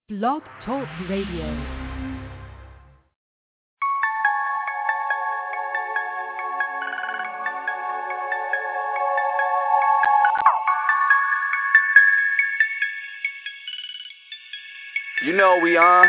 Blog Talk Radio. You know we on.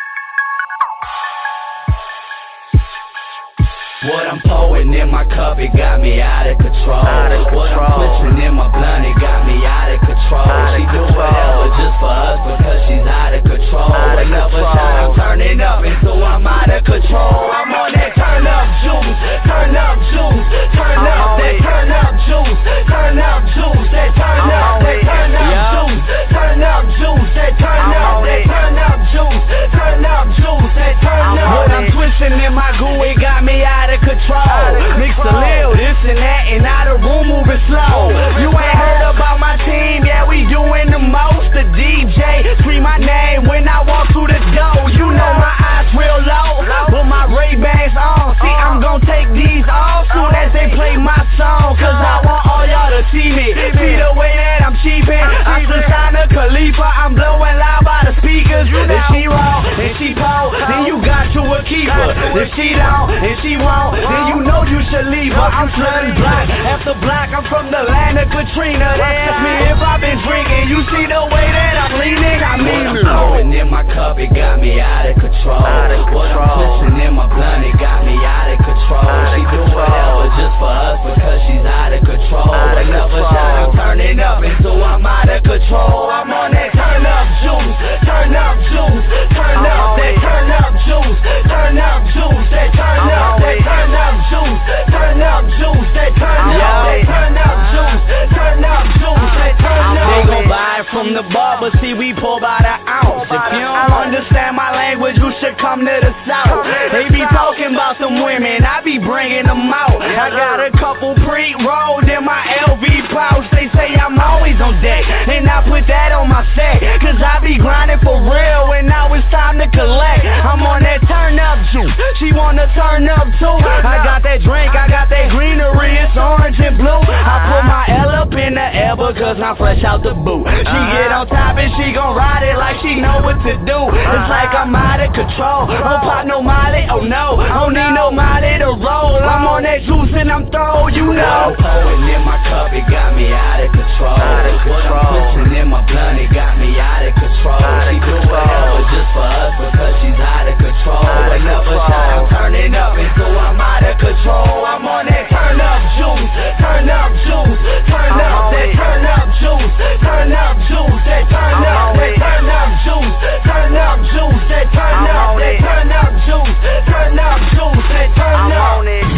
What I'm pouring in my cup, it got me out of control. What I'm pushing in my blunt, it got me out of control. She do whatever just for us because she's out of control. Another shot, I'm turning up until I'm out of control. I'm on that turn up juice, turn up juice, turn up that turn up juice, turn up juice, that turn up, that turn up juice, turn up juice, that turn up, that turn up juice, turn up juice, that turn up. What I'm twisting in my goo, it got me out of control. Mix a little this and that, and now the room moving slow. You ain't heard about my team, yeah, we doing the most. The DJ scream my name when I walk through the door. You know my eyes real low, but my Ray-Bans on. See, I'm gon' take these off soon as they play my song, cause I want all y'all to see me. See the way that I'm cheapin', I still sign a Khalifa. I'm blowing loud by the speakers. If she raw, and she pole, then you got to a keeper. If she don't, and she won't, then you know you should leave her. I'm flooding block after block. I'm from the land of Katrina. They ask me if I've been drinking. You see the way that I'm leaning. I mean, what I'm pouring in my cup, it got me out of control. What I'm pushing in my blunt, it got me out of control. She do whatever just for us because she's out of control. Another shot, I'm turning up until I'm out of control. I'm on that turn up juice, turn up juice, turn up that turn up juice, turn up juice, that turn up, that turn up juice, turn up juice, that turn up, that turn up juice, turn up juice, that turn up. They gon' buy it from the bar, but see we pour by the ounce. If you don't understand my language, you should come to the south. They be talking about some women, I be bringing them out. I got a couple pre-rolled in my LV pouch. They say I'm always on deck, and I put that on my set, cause I be grinding for real, and now it's time to collect. I'm on that turn up juice, she wanna turn up too. I got that drink, I got that greenery, it's orange and blue. I put my L up in the air because I'm fresh out the boot. She get on top and she gon' ride it like she know what to do. It's like I'm out of control, don't pop no molly, oh no, don't need no molly to roll. I'm on that juice and I'm throw, you know. I'm pouring in my cup, it got me out of control. What I'm pushing in my blunt, it got me out of control. She do whatever just for us because she's out of control. Another shot, I'm turning up until I'm out of control. I'm on that turn up juice, turn up juice, turn up that turn up juice, turn up juice, that turn up, that turn up juice, turn up juice, that turn up, that turn up juice, turn up juice, that turn up.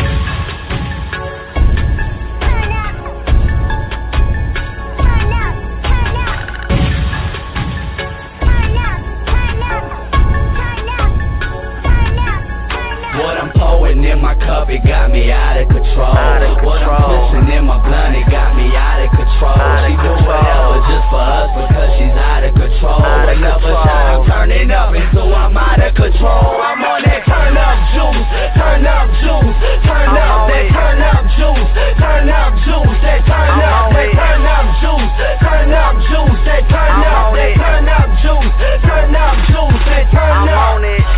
What I'm pouring in my cup, it got me out of control. What I'm pushing in my blunt, it got me out of control. She do whatever just for us because she's out of control. Another shot, I'm turning up until I'm out of control. I'm on that turn up juice, turn up juice, turn up that turn up juice, turn up juice, that turn up, that turn up juice, turn up juice, that turn up, that turn up juice, turn up juice, that turn up.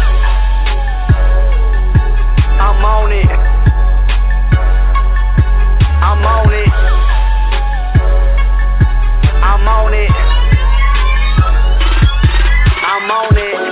I'm on it. I'm on it. I'm on it. I'm on it.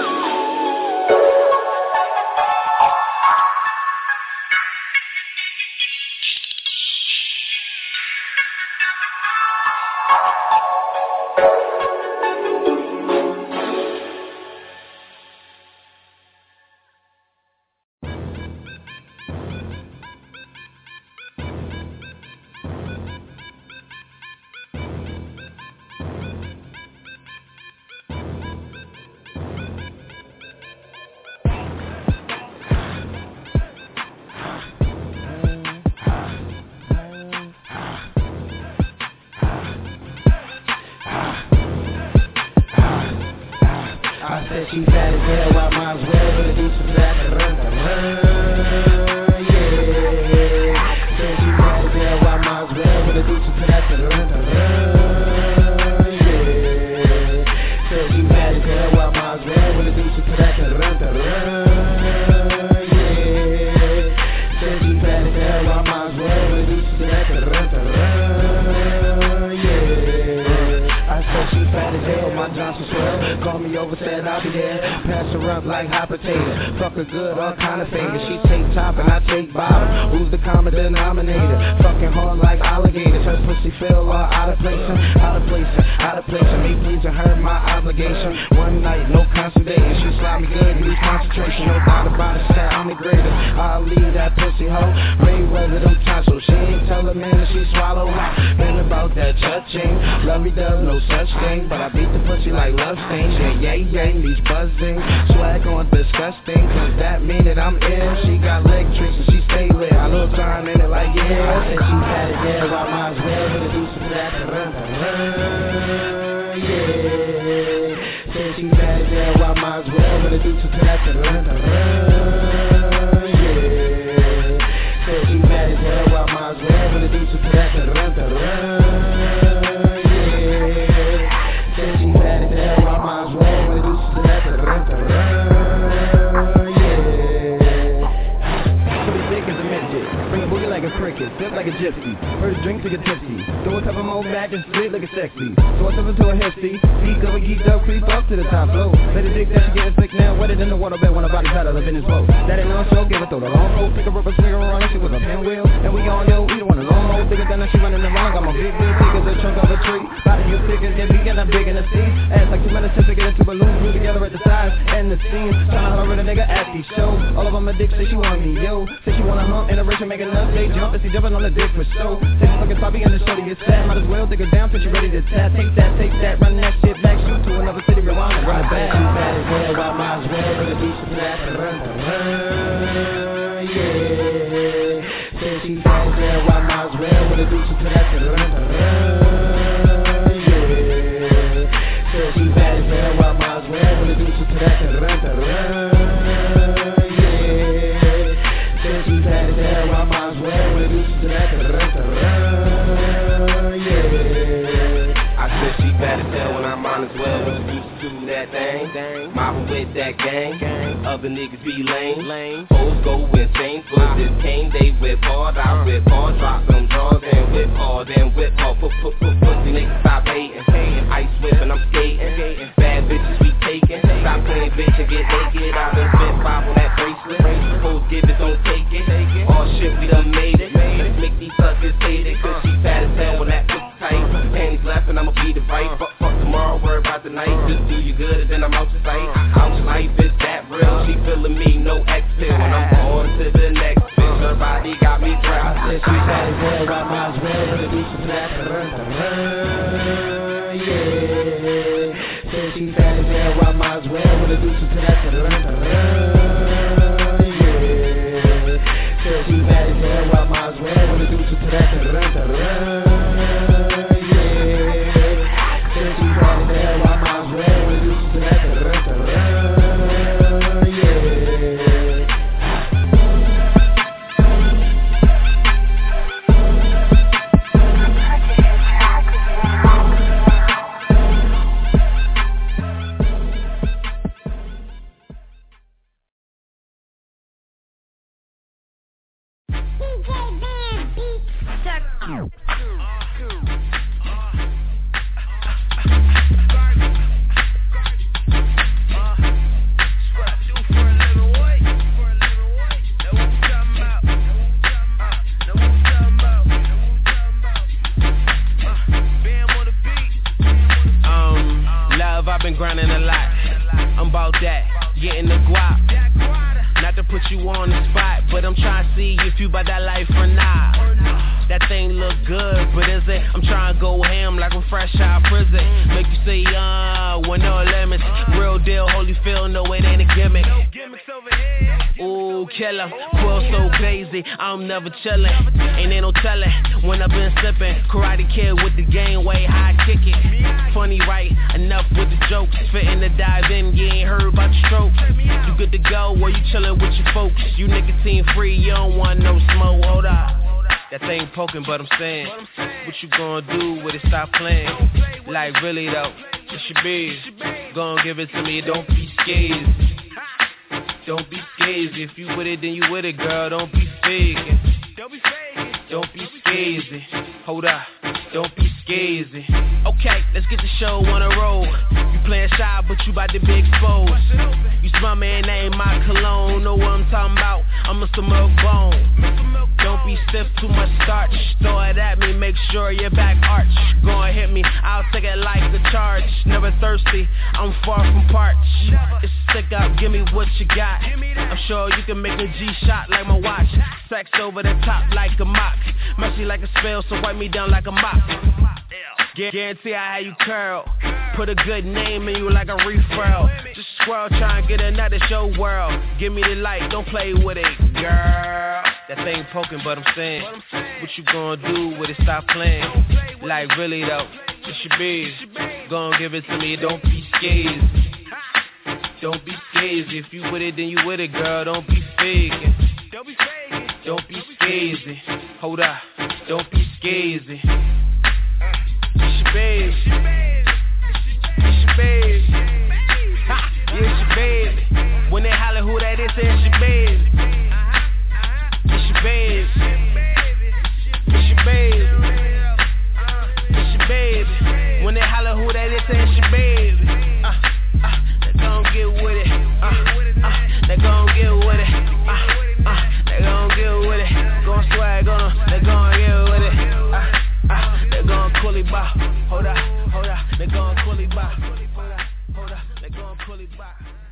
I said she fat as hell, I might as well gonna do some fat yeah. Said she fat as hell, I might as well gonna do some fat yeah. Said she fat as hell, I might as called me over, said I'll be there. Pass her up like hot potato. Fuck her good, all kind of fingers. She take top and I take bottom. Who's the common denominator? Fucking hard like alligators. Her pussy feel all out of place. Out of place, out of place. Me pleasing her, my obligation. One night, no concentrating. She slide me good, need concentration. No doubt about it, stat, I'm the greatest. I'll leave that pussy hoe. Mayweather them tonsils. She ain't tell her man that she swallow. Been about that touching. Lovey dove, no such thing. But I beat the pussy like love stains. Yeah, these buzzing. Swag on disgusting. Cause that mean that I'm ill. She got leg tricks and she stay lit. I love time in it like yeah. I said she had it there, I might as well really do some of that. Yeah. Said she had it there, I might as well really do some of that. Yeah. Said she had it there, I might as well really do some of that. Flip like a gypsy, first drink to get tipsy. Throw a couple more back and split like a sexy. Throw herself into a hefty, speak up and geeked up, creep up to the top flow. Let it dig that she getting slick now, wetter than the water bed when her body tied up in his boat. That ain't no show, give her throw the long rope, pick her up a swing around like she was a pinwheel. And we all know, we don't want a long road, bigger than that she running around. Got my big thick as a chunk of a tree. Body you thick as get big and I'm big in the seat. Ass like 2 minutes to get into balloons, glue together at the sides and the seams. Tryna holler at a nigga at these shows. All of them a dick, say she want me, yo. Say she wanna hump in a rich and make enough, they jump and she jumping on the dick for show. Take a fucking sloppy and the shorty is sad. Might as well take her down till she ready to tap. Take that, run that shit back, shoot to another city, rewind and run it back. She bad as hell, I might as well really do some that. Yeah. Say she bad as hell, I might as well really do some that. Yeah. Say she bad as hell, I might as well really do some that. Mobbing with that gang, other niggas be lame. Hoes go insane for this cane. They whip hard, I whip hard. Drop them drawers and whip hard and whip hard. Pussy niggas stop hating. Ice whipping, I'm skating. Bad bitches be taking. Stop playing bitch and get naked. I done spent 5 on that bracelet. Hoes give it, don't take it. All shit, we done made it. Let's make these suckers hate it. Cause she fat as hell when that pussy tight. Panties left and I'ma beat it right. Fuck tomorrow, worry about the night. Just do you good and then I'm out your sight. Out your life, is that real? She feeling me, no exit. When I'm on to the next bitch, her body got me dry. I said she fat as hell, I might as well really do some that. Yeah. Said she fat as hell, I might as well really do some that. Yeah. Said she fat as hell, I might as well really do some that. Never chillin', ain't no tellin'. When I been sippin', Karate Kid with the game way high kickin'. Funny right, enough with the jokes. Fittin' to dive in, you ain't heard about the strokes. You good to go, or you chillin' with your folks. You nicotine free, you don't want no smoke. Hold up, that thing poking, but I'm saying, what you gonna do when it stop playing? Like really though, it's your biz. Gon' give it to me, don't be scared. Don't be scazy. If you with it, then you with it, girl. Don't be faking. Don't be scazy. Hold up. Don't be scazy. Okay, let's get the show on a roll. You playing shy, but you bout to be exposed. You smell me and that ain't my cologne. Know what I'm talking about? I'm Mr. Milk Bone. Don't be stiff, too much starch. Throw it at me, make sure your back arch. Go and hit me, I'll take it like a charge. Never thirsty, I'm far from parched. It's stick up, give me what you got. I'm sure you can make a G-shot like my watch. Sex over the top like a mop. Messy like a spell, so wipe me down like a mop. Guarantee I have you curl. Put a good name in you like a referral. Just squirrel try and get a nut at your world. Give me the light, don't play with it, girl. That thing poking, but I'm saying, what you gonna do with it? Stop playing. Like really though, it's your biz. Gon' give it to me, don't be scared. Don't be scared. If you with it, then you with it, girl. Don't be faking. Don't be scared. Hold up, don't be scared. It's your baby. It's your baby. Ha! Yeah, it's your baby. When they holler who that is, say it's your baby. It's your baby. It's your baby. It's your baby. When they holler who that is, say it's your baby. They gon' get with it. They gon' get with it. They gon' get with it. Gon' swag on them. They gon' get with it. They gon' coolie bop. Hold up. They gon' coolie bop. Hold up. They gon' coolie bop.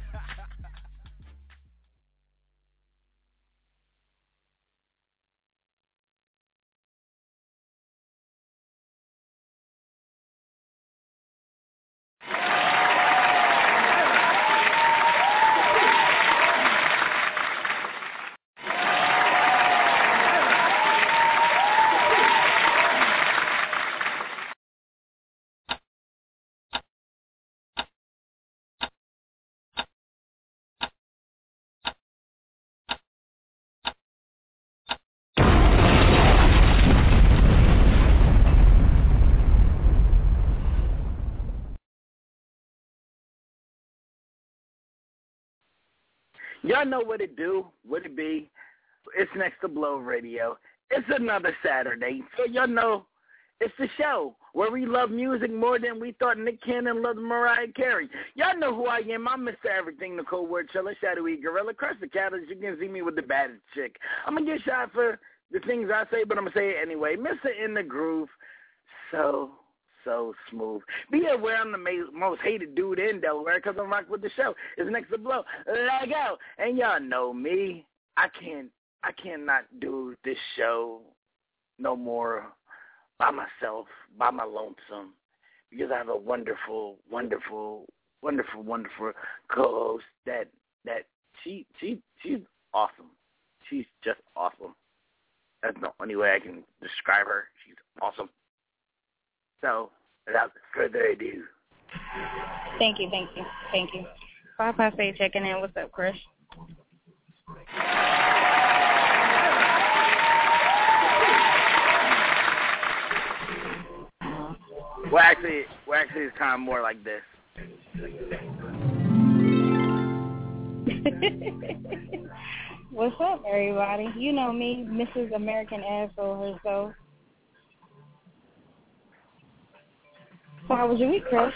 Y'all know what it do, what it be. It's Next to Blow Radio. It's another Saturday. So y'all know it's the show where we love music more than we thought Nick Cannon loved Mariah Carey. Y'all know who I am. I'm Mr. Everything, the cold word chiller, shadowy gorilla, across the counters. You can see me with the baddest chick. I'm going to get shot for the things I say, but I'm going to say it anyway. Mr. In the Groove. So smooth. Be aware I'm the most hated dude in Delaware because I'm rock with the show. It's Next to Blow. Let go. And y'all know me. I cannot do this show no more by myself, by my lonesome, because I have a wonderful, wonderful, wonderful, wonderful co-host that she's awesome. She's just awesome. That's the only way I can describe her. She's awesome. So, without further ado. Thank you. 558 checking in. What's up, Chris? Well, actually, it's kind of more like this. What's up, everybody? You know me, Mrs. American Asshole herself. So how was your week, Chris?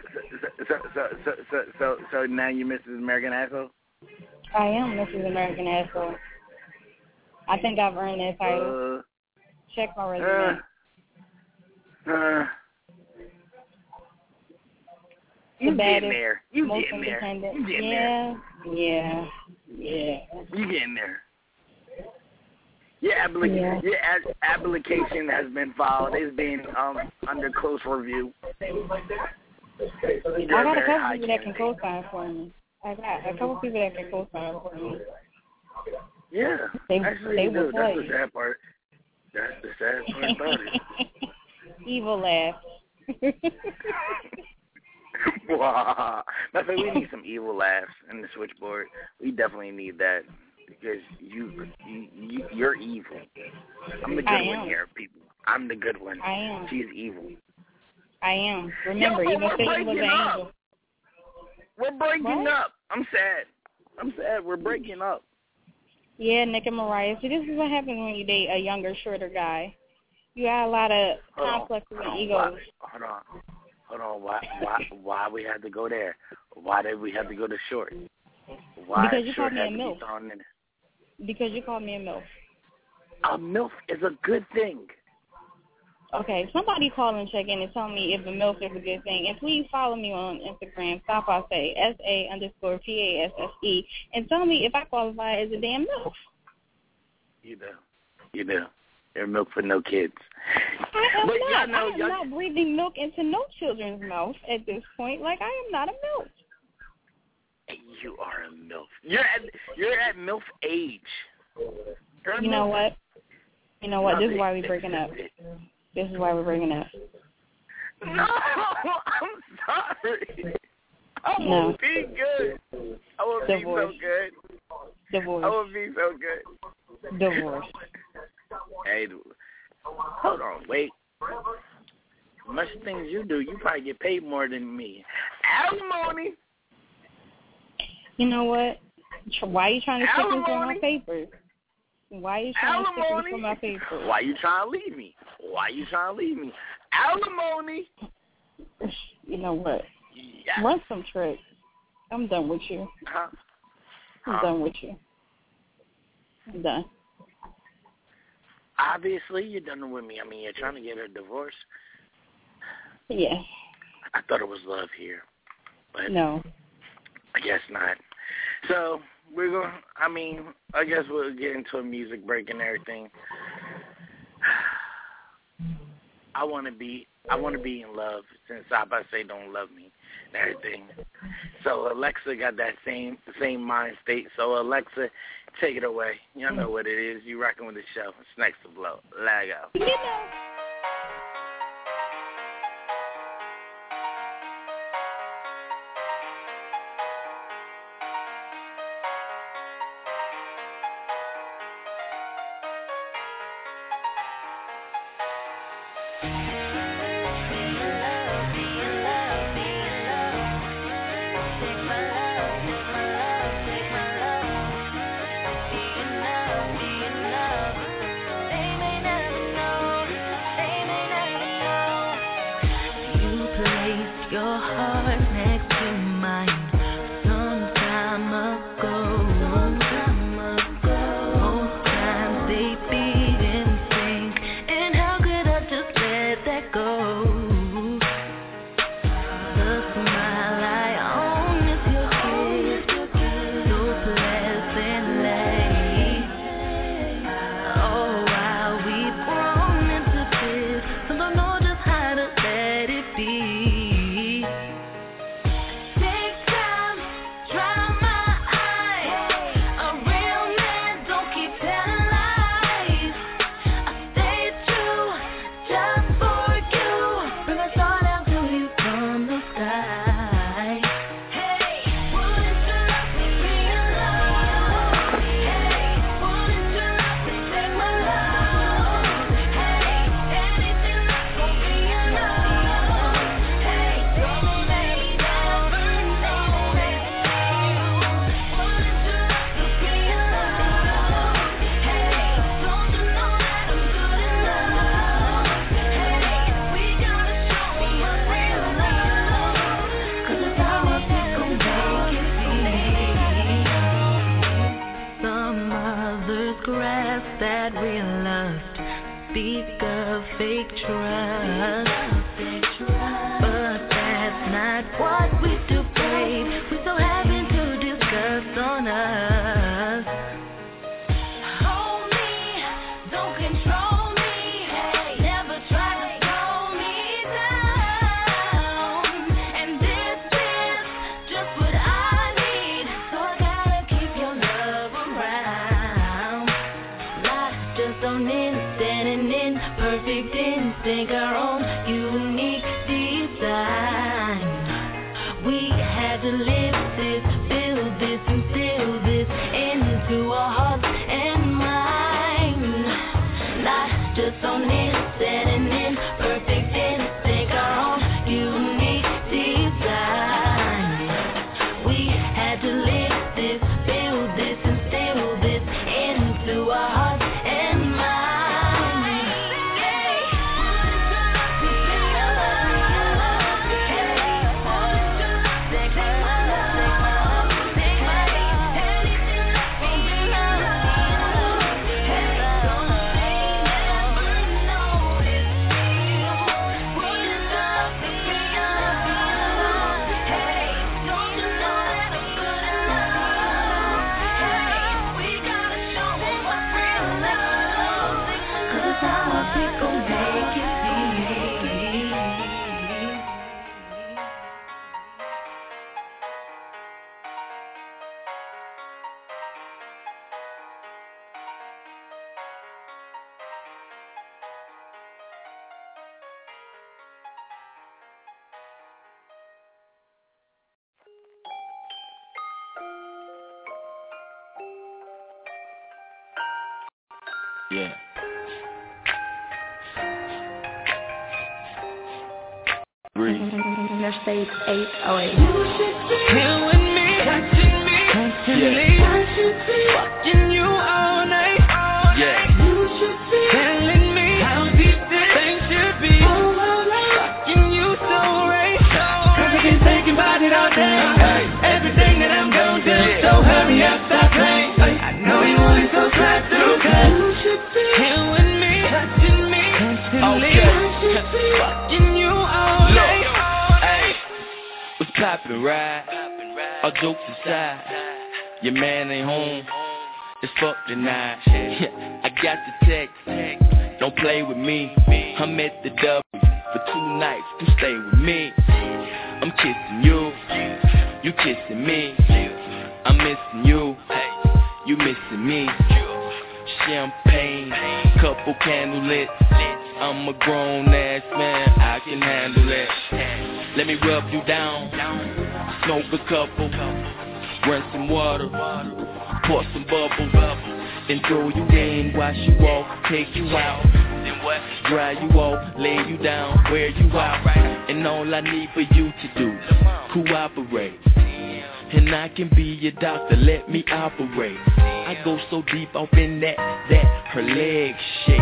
So now you're Mrs. American Asshole? I am Mrs. American Asshole. I think I've earned that title. Check my resume. You getting there. You most getting there. independent. You getting there. Yeah. You getting there. Your application has been filed. It's been under close review. I got a couple people that can co-sign for me. Yeah. Actually, they do. Will That's play. the sad part. That's the sad part about it. Evil laugh. Wow. Nothing. We need some evil laughs in the switchboard. We definitely need that because you're evil. I'm the good one here, people. I'm the good one. I am. She's evil. I am. Remember, even Satan was an angel. We're breaking up. I'm sad. We're breaking up. Yeah, Nick and Mariah. See, this is what happens when you date a younger, shorter guy. You got a lot of complexes and egos. Hold on. Why we had to go there? Why did we have to go to short? Why because you short called me a had to MILF. be thrown in? Because you called me a MILF. A MILF is a good thing. Okay, somebody call and check in and tell me if a MILF is a good thing. And please follow me on Instagram, Sapase, SA_PASSE, and tell me if I qualify as a damn MILF. You do. You're milk for no kids. I am but not. I am not breathing milk into no children's mouth at this point. Like, I am not a MILF. You are a MILF. You're at MILF age. You know what? This is why we're breaking up. This is why we're breaking up. No, I'm sorry. I won't be good. I won't be so good. Divorce. I won't be so good. Divorce. Hey, hold on, wait. Much things you do, you probably get paid more than me. Alimony. You know what? Why are you trying to stick me for my papers? Why are you trying to stick me for my papers? Why you trying to leave me? Alimony. You know what? Yes. Run some tricks. I'm done with you. I'm done with you. I'm done. Obviously, you're done with me. I mean, you're trying to get a divorce. Yeah. I thought it was love here. But no. I guess not. So, I guess we'll get into a music break and everything. I want to be in love since Sapase don't love me and everything. So Alexa got that same mind state. So Alexa, take it away. Y'all know what it is. You rocking with the show. It's Next to Blow. Lag out. You know. Yeah. Interstate 808. Here with me, touching me, constantly, watching you all night. You should be telling me how deep this thing should be. Watching you so right. Cause I've been thinking about it all day. Everything that I'm gonna do. So hurry up, stop playing. I know you want it, so slide through. Cause you should be here with me, touching me, constantly, watching you all night. Poppin' ride, all jokes aside, your man ain't home, it's fuck tonight. I got the text, don't play with me. I'm at the W for 2 nights, come stay with me. I'm kissing you, you kissing me. I'm missing you, you missing me. Champagne, couple candle lit. I'm a grown ass man, I can handle it. Let me rub you down, smoke a couple, run some water, pour some bubbles, then throw you in, wash you off, take you out, then what? Dry you off, lay you down, wear you out, and all I need for you to do, cooperate. And I can be your doctor, let me operate. I go so deep off in that her legs shake.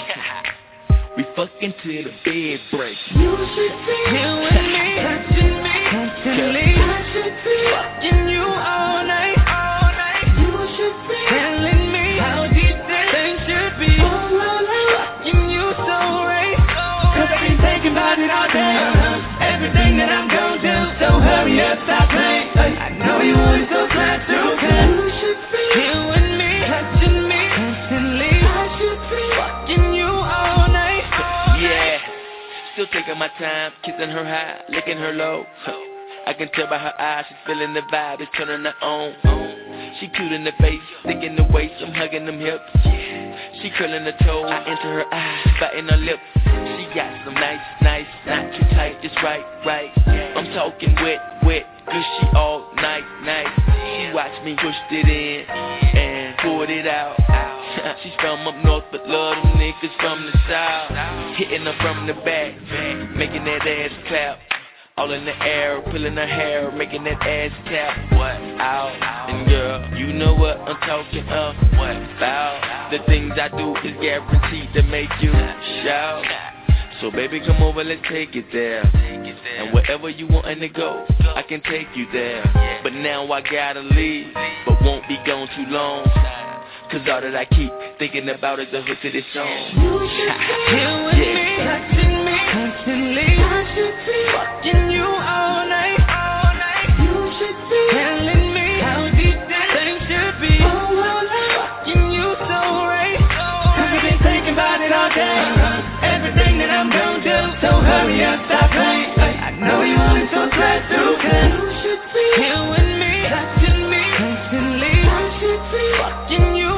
We fucking till the bed breaks. You should be here with me, touching me, constantly. I should be watching you all night. You should be telling me how deep this thing should be. Watching you so right. Cause I've been thinking about it all day. Everything that I'm gonna do. So hurry up, stop playing. I know you want it, so slide through. Cause you should be here with me, touching me, constantly. I should be watching you all night. Yeah, still taking my time, kissing her high, licking her low. I can tell by her eyes, she's feeling the vibe, it's turning her on. She cute in the face, thick in the waist, I'm hugging them hips. She curling her toes, I enter her eyes, biting her lips. She got some nice, not too tight, just right. I'm talking wet, gushy all night. She watched me push it in and poured it out. She's from up north, but love them niggas from the south. Hitting her from the back, making that ass clap. All in the air, pulling her hair, making that ass tap. What? Out. And girl, you know what I'm talking of. What? About. The things I do is guaranteed to make you shout. So baby, come over, let's take it there. And wherever you want to go, I can take you there. But now I gotta leave, but won't be gone too long. Cause all that I keep thinking about is the hook to this song. You should be here with me, touching me, constantly. I should be watching you all night. You should be telling me how deep this thing should be. Watching you so right. Cause I've been thinking about it all day. Everything that I'm gonna do. So hurry up, stop playing. I know you want it, so slide through. Cause you should be here with me, touching me, constantly. I should be watching you.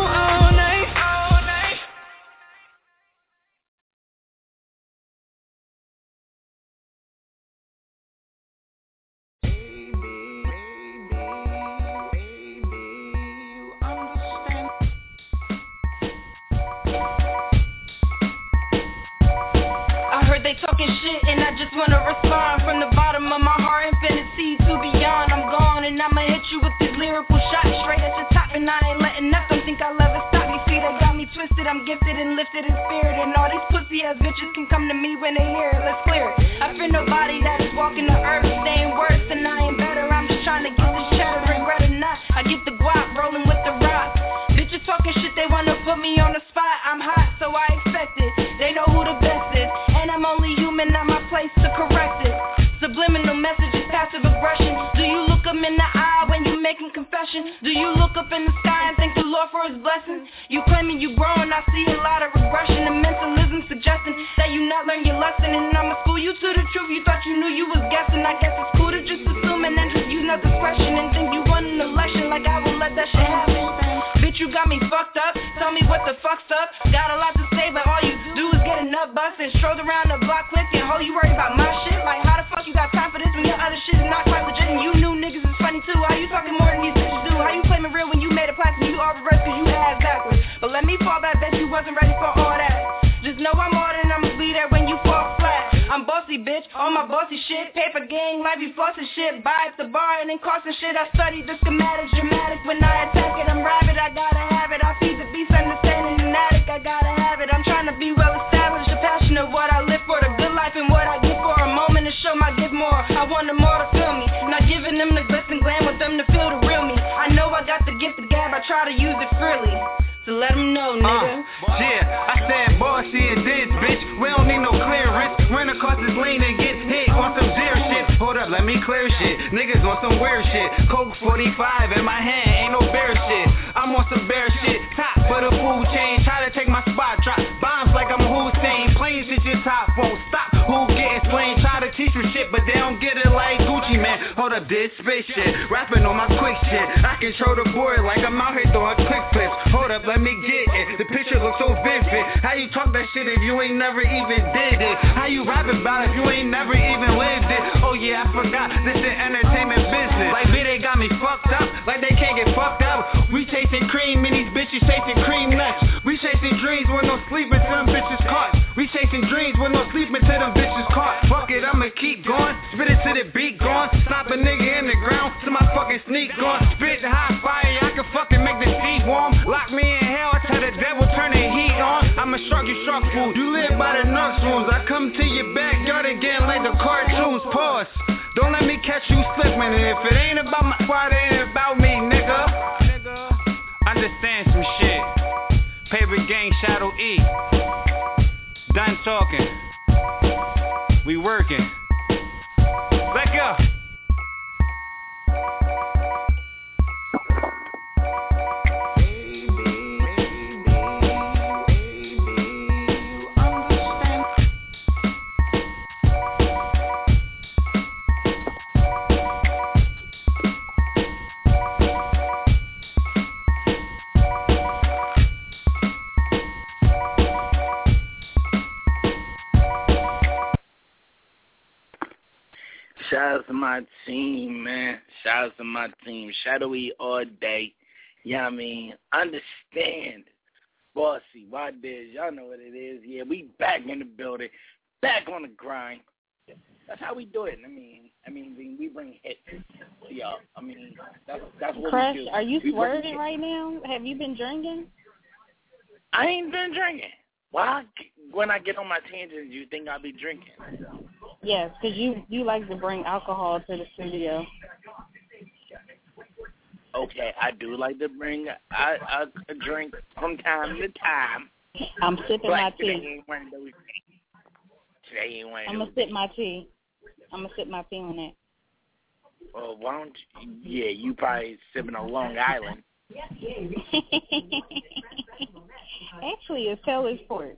Talking shit and I just wanna respond from the bottom of my heart, infinity to beyond. I'm gone and I'ma hit you with these lyrical shots straight at the top, and I ain't letting up. Don't think I'll ever stop. You see, they got me twisted. I'm gifted and lifted in spirit, and all these pussy ass bitches can come to me when they hear it. Let's clear it. I fear nobody that is walking the earth. They ain't worse and I ain't better. I'm just trying to get this cheddar, regret or not. I get the guap rolling with the rock. Bitches talking shit, they wanna put me on the spot. I'm hot, so I expect it. They know who the best is. I'm only human, not my place to correct it. Subliminal messages, passive aggression. Do you look them in the eye when you making confession? Do you look up in the sky and thank the Lord for his blessings? You claiming you growing, I see a lot of regression and mentalism suggesting that you not learn your lesson. And I'ma school you to the truth, you thought you knew you was guessing. I guess it's cool to just assume and then just use no discretion and think you won an election like I will let that shit happen. Bitch, you got me fucked up, tell me what the fuck's up. Got a lot to say, but all you do is get a nut bust and stroll around the block quick and ho, you worry about my shit? Like how the fuck you got time for this when your other shit is not quite legit? And you knew niggas is funny too. How you talking more than these bitches do? How you claiming real when you made a plastic? You all reverse cause you ass backwards. But let me fall back, bet you wasn't ready bossy shit. Paper gang, life be flossing shit. Buy at the bar and then costing shit. I study the schematics, dramatic. When I attack it, I'm rabid, I gotta have it. I feed the beast, understanding an addict, I gotta have it. I'm trying to be well established, a passion of what I live for, the good life and what I give for. A moment to show my give more. I want them all to feel me. Not giving them the glitz and glam, want them to feel the real me. I know I got the gift of gab, I try to use it freely. So let them know, nigga. Yeah, I said bossy and this, bitch. We don't need no clearance. Run across this lane and get hit on some deer shit. Hold up, let me clear shit. Niggas on some weird shit. Coke 45 in my hand, ain't no bear shit. I'm on some bear shit. Top for the food chain. Try to take my spot, drop bombs like I'm Hussein. Plain shit your top won't stop. Who get explained? Try to teach you shit, but they don't get it like Gucci, man. Hold up, this space shit. Rapping on my quick shit. I control the board like I'm out here throwing quick flips. Hold up, let me get it. The picture looks so vivid. How you talk that shit if you ain't never even did it? How you rap about it if you ain't never even lived it? Oh yeah, I forgot. This is entertainment business. Like bitch, they got me fucked up. Like they can't get fucked up. We chasing cream and these bitches chasing cream nuts. We chasing dreams with no sleep until them bitches caught. We chasing dreams with no sleep until them bitches caught. Fuck it, I'ma keep going. Spit it to the beat going. Stop a nigga in the ground till my fucking sneak going. Spit the hot fire, I can fucking make the seat warm. Lock me in hell, tell the devil turn the heat on. I'ma shark you shark food. You live by the Nux rules. I come to your backyard again like the cartoons. Pause. Don't let me catch you slipping. And if it ain't about my squad, it ain't about me, nigga. Understand some shit. Paper gang, Shadow E. Done talking. We working. Let go. Shout out to my team, man. Shout out to my team. Shadowy all day. You know what I mean? Understand. Bossy, why this? Y'all know what it is. Yeah, we back in the building. Back on the grind. That's how we do it. I mean, we bring hits to y'all. I mean, that's what Crush, we do. Are you swerving right now? Have you been drinking? I ain't been drinking. Why? When I get on my tangents, you think I'll be drinking? Yes, because you like to bring alcohol to the studio. Okay, I do like to bring a drink from time to time. I'm sipping my tea. Today ain't one of those. I'm going to sip my tea. I'm going to sip my tea on that. Well, why don't you? Yeah, you probably sipping on Long Island. Actually, it's Taylor Sport.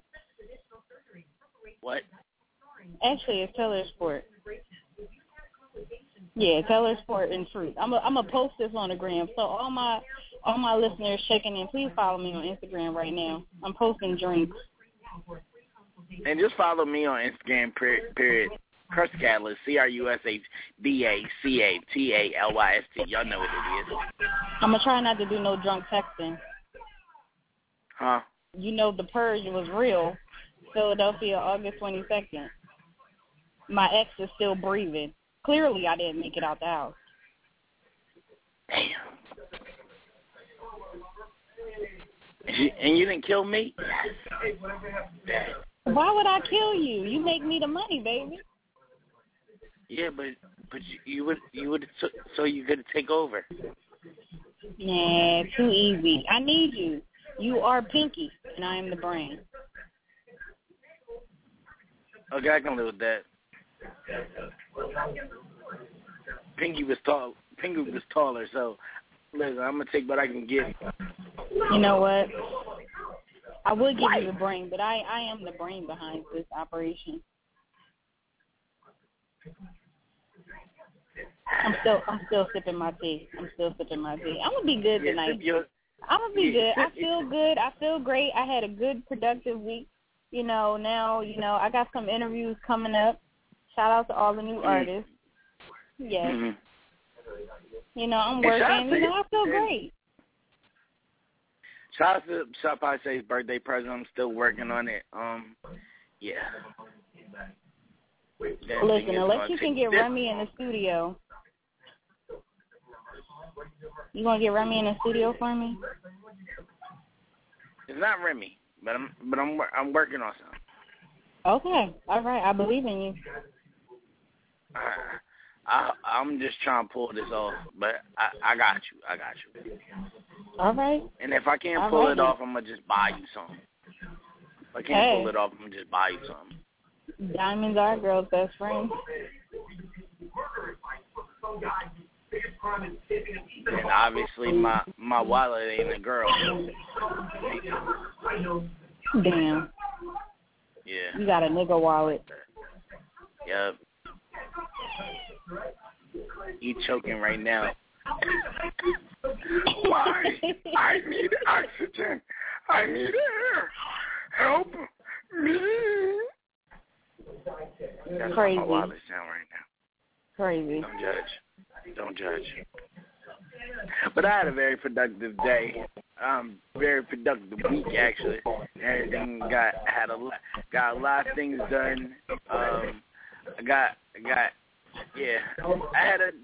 What? Actually, it's Taylor Sport. Yeah, Taylor Sport and fruit. I'm gonna post this on the gram. So all my listeners checking in, please follow me on Instagram right now. I'm posting drinks. And just follow me on Instagram. Period. Crush Catalyst. CRUSHDACATALYST. Y'all know what it is. I'm gonna try not to do no drunk texting. Huh? You know the purge was real. Philadelphia, August 22nd. My ex is still breathing. Clearly, I didn't make it out the house. Damn. And you didn't kill me? Why would I kill you? You make me the money, baby. Yeah, but you would so you could take over. Nah, too easy. I need you. You are Pinky, and I am the brain. Okay, I can live with that. Pinky was tall. Pinky was taller, so listen, I'm gonna take what I can get. You know what? I would give you the brain, but I am the brain behind this operation. I'm still sipping my tea. I'm gonna be good tonight. I'm gonna be good. I feel good. I feel great. I had a good, productive week. Now, I got some interviews coming up. Shout out to all the new artists. Yes. Mm-hmm. I'm working. I feel great. Shout out to Shop Say's birthday present. I'm still working on it. Yeah. Listen, unless you can get Remy in the studio. You gonna get Remy in the studio for me? It's not Remy, but I'm working on something. Okay, all right, I believe in you. I'm just trying to pull this off, but I got you. All right. And if I can't pull it off, I'm gonna just buy you something. If I can't pull it off, I'm gonna just buy you something. Diamonds are a girl's best friend. And obviously, my wallet ain't a girl. Damn. Yeah. You got a nigga wallet. Yep. He choking right now. Why? I need oxygen. I need air. Help me. That's Crazy. how my wallet sound right now. Crazy. Don't judge. But I had a very productive day. Very productive week actually. Everything got a lot of things done. I had a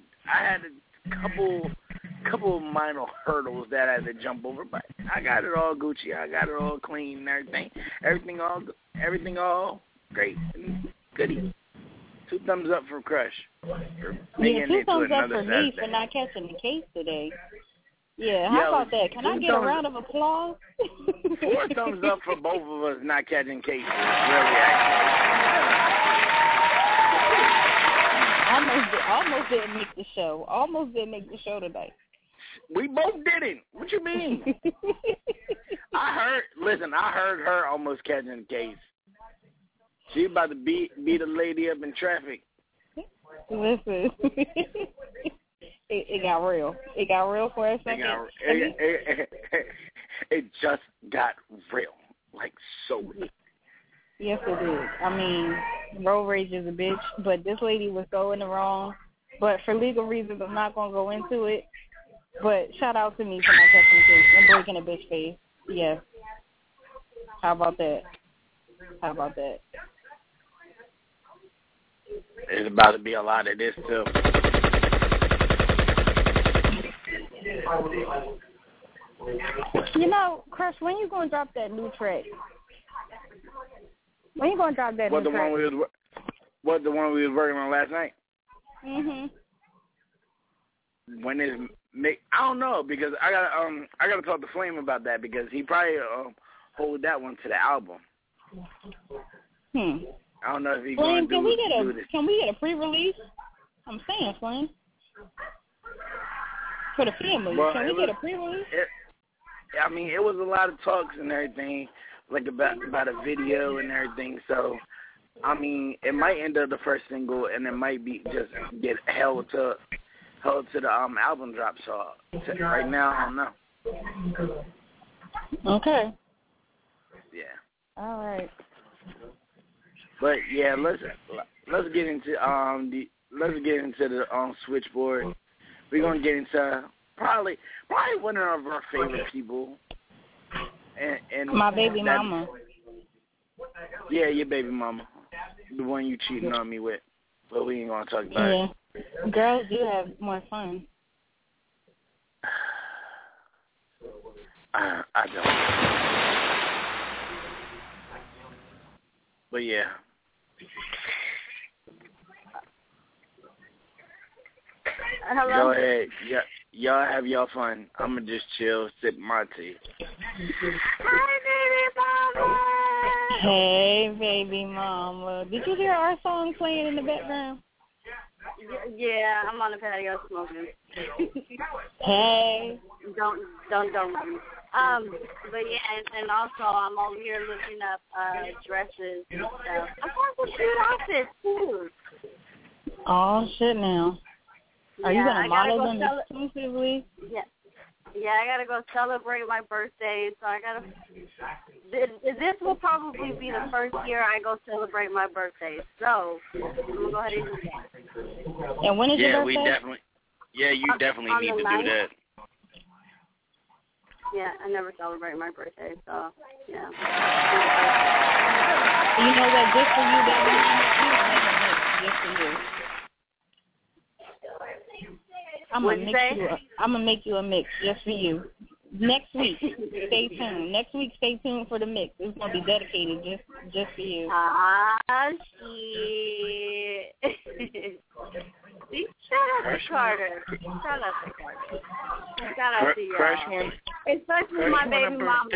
couple of minor hurdles that I had to jump over, but I got it all Gucci. I got it all clean and everything. Everything all great and goody. 2 thumbs up for Crush. Yeah, 2 thumbs up for me for not catching the case today. Yeah, how about that? Can I get a round of applause? 4 thumbs up for both of us not catching cases. Really, actually. Almost didn't make the show. Almost didn't make the show today. We both didn't. What you mean? I heard her almost catching the case. She about to beat a lady up in traffic. Listen. It got real. It got real for a second. It just got real. Like, so real. Yes, it did. I mean, road rage is a bitch, but this lady was so in the wrong. But for legal reasons, I'm not going to go into it. But shout out to me for not catching the case and breaking a bitch face. Yes. How about that? There's about to be a lot of this, too. You know, Crush, when you going to drop that new track? When you going to drop that new track? What, the one we was working on last night? Mhm. When is I don't know, because I gotta talk to Flame about that, because he probably hold that one to the album. I don't know if he's Flame, going to do this. Can we get a pre-release? I'm saying, Flame. For the family. Well, Can we get a pre-release? I mean, it was a lot of talks and everything, like about a video and everything. So, I mean, it might end up the first single, and it might be just get held to the album drop. So right now, I don't know. Okay. Yeah. All right. But yeah, let's get into the switchboard. We're gonna get into probably one of our favorite people. And my baby mama. Yeah, your baby mama, the one you cheating on me with. But we ain't gonna talk about it. Girls do have more fun. I don't. But yeah. Hello? Go ahead. Yeah, y'all have y'all fun. I'ma just chill, sip my tea. Hi, baby mama. Hey, baby mama. Did you hear our song playing in the background? Yeah, I'm on the patio smoking. Hey. Don't. But yeah, and also I'm over here looking up dresses and stuff. I'm going to cute outfits too. Oh shit! Now, are you gonna model them exclusively? Yeah, I gotta go celebrate my birthday. So I gotta. This will probably be the first year I go celebrate my birthday. So I'm gonna go ahead and do that. And when is your birthday? You definitely need to do that. Yeah, I never celebrate my birthday, so yeah. You know what? Just for you, baby, you don't make a just for you. I'm gonna make you a mix just for you. Next week, stay tuned. Next week, stay tuned for the mix. It's gonna be dedicated just for you. Shit. Shout out to Carter. Shout out to y'all. Crush one. Especially my baby mama.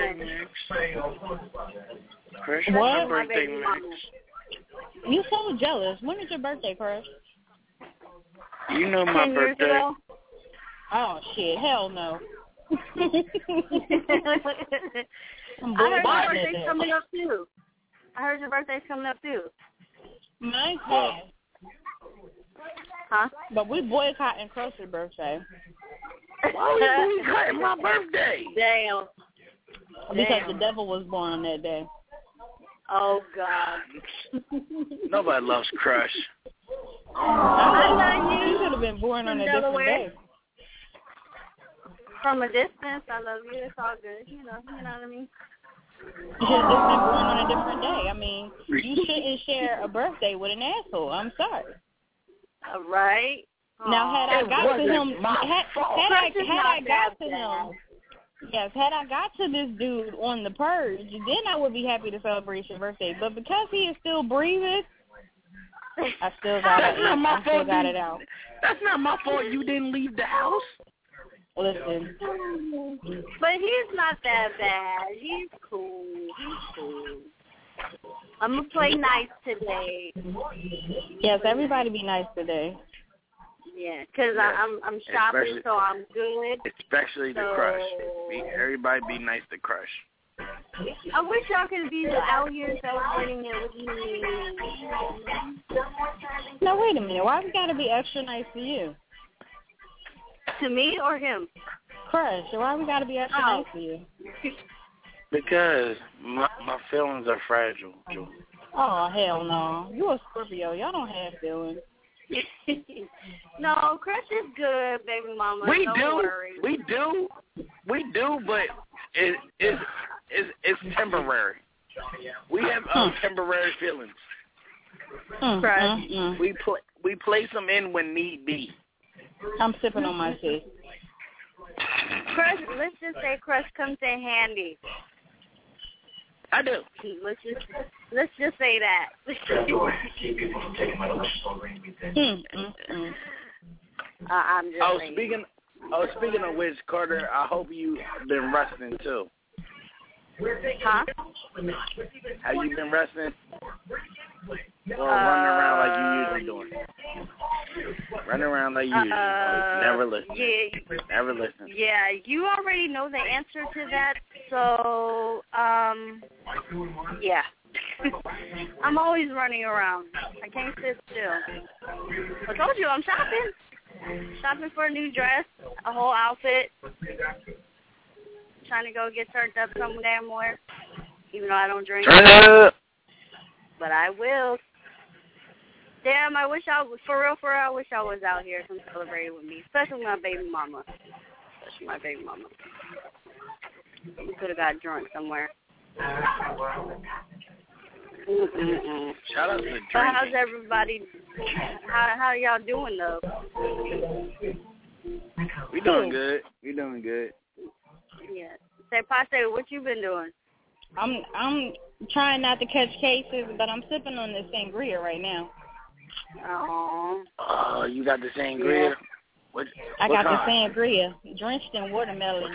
Crush what? My birthday mix. You so jealous. When is your birthday, Crush? You know my 10 years birthday. ago? Oh shit! Hell no. I heard your birthday's coming up too. Mine's passed. Huh? But we boycotting Crush's birthday. Why are we boycotting my birthday? Damn. Because the devil was born on that day. Oh God. Nobody loves Crush. You should have been born on a different day. From a distance, I love you. It's all good. You know what I mean? You should have just been born on a different day. I mean, you shouldn't share a birthday with an asshole. I'm sorry. All right. Now, had I got to him, had I got to this dude on the purge, then I would be happy to celebrate your birthday. But because he is still breathing, I still got it out. That's not my fault. You didn't leave the house. Listen. But he's not that bad. He's cool. I'm going to play nice today. Yes, everybody be nice today. Yeah, because I'm shopping, so I'm good. Especially the Crush. Everybody be nice to Crush. I wish y'all could be out here celebrating it with me. Now, wait a minute. Why we got to be extra nice to you? To me or him? Crush. Why we got to be extra nice to you? Because my feelings are fragile. Oh, hell no. You a Scorpio. Y'all don't have feelings. No, Crush is good, baby mama. Don't worry. We do, but it's temporary. We have temporary feelings. Crush. We place them in when need be. I'm sipping on my tea. Crush, let's just say Crush comes in handy. I do. Let's just say that. I'm just speaking of which, Carter, I hope you've been resting too. Huh? Have you been resting? Or running around like you usually doing? Running around like you usually. Never listen. Yeah. Never listen. Yeah, you already know the answer to that, so, yeah. I'm always running around. I can't sit still. I told you, I'm shopping. Shopping for a new dress, a whole outfit. Trying to go get turned up some damn more, even though I don't drink. But I will. Damn, I wish I was, for real, I wish I was out here to celebrate with me, especially my baby mama. We could have got drunk somewhere. Shout out to drinking. So how's everybody? How y'all doing though? We doing good. Yeah. Say, Paste, what you been doing? I'm trying not to catch cases, but I'm sipping on this sangria right now. Oh, you got the sangria? Yeah. What I got kind? the sangria, drenched in watermelon.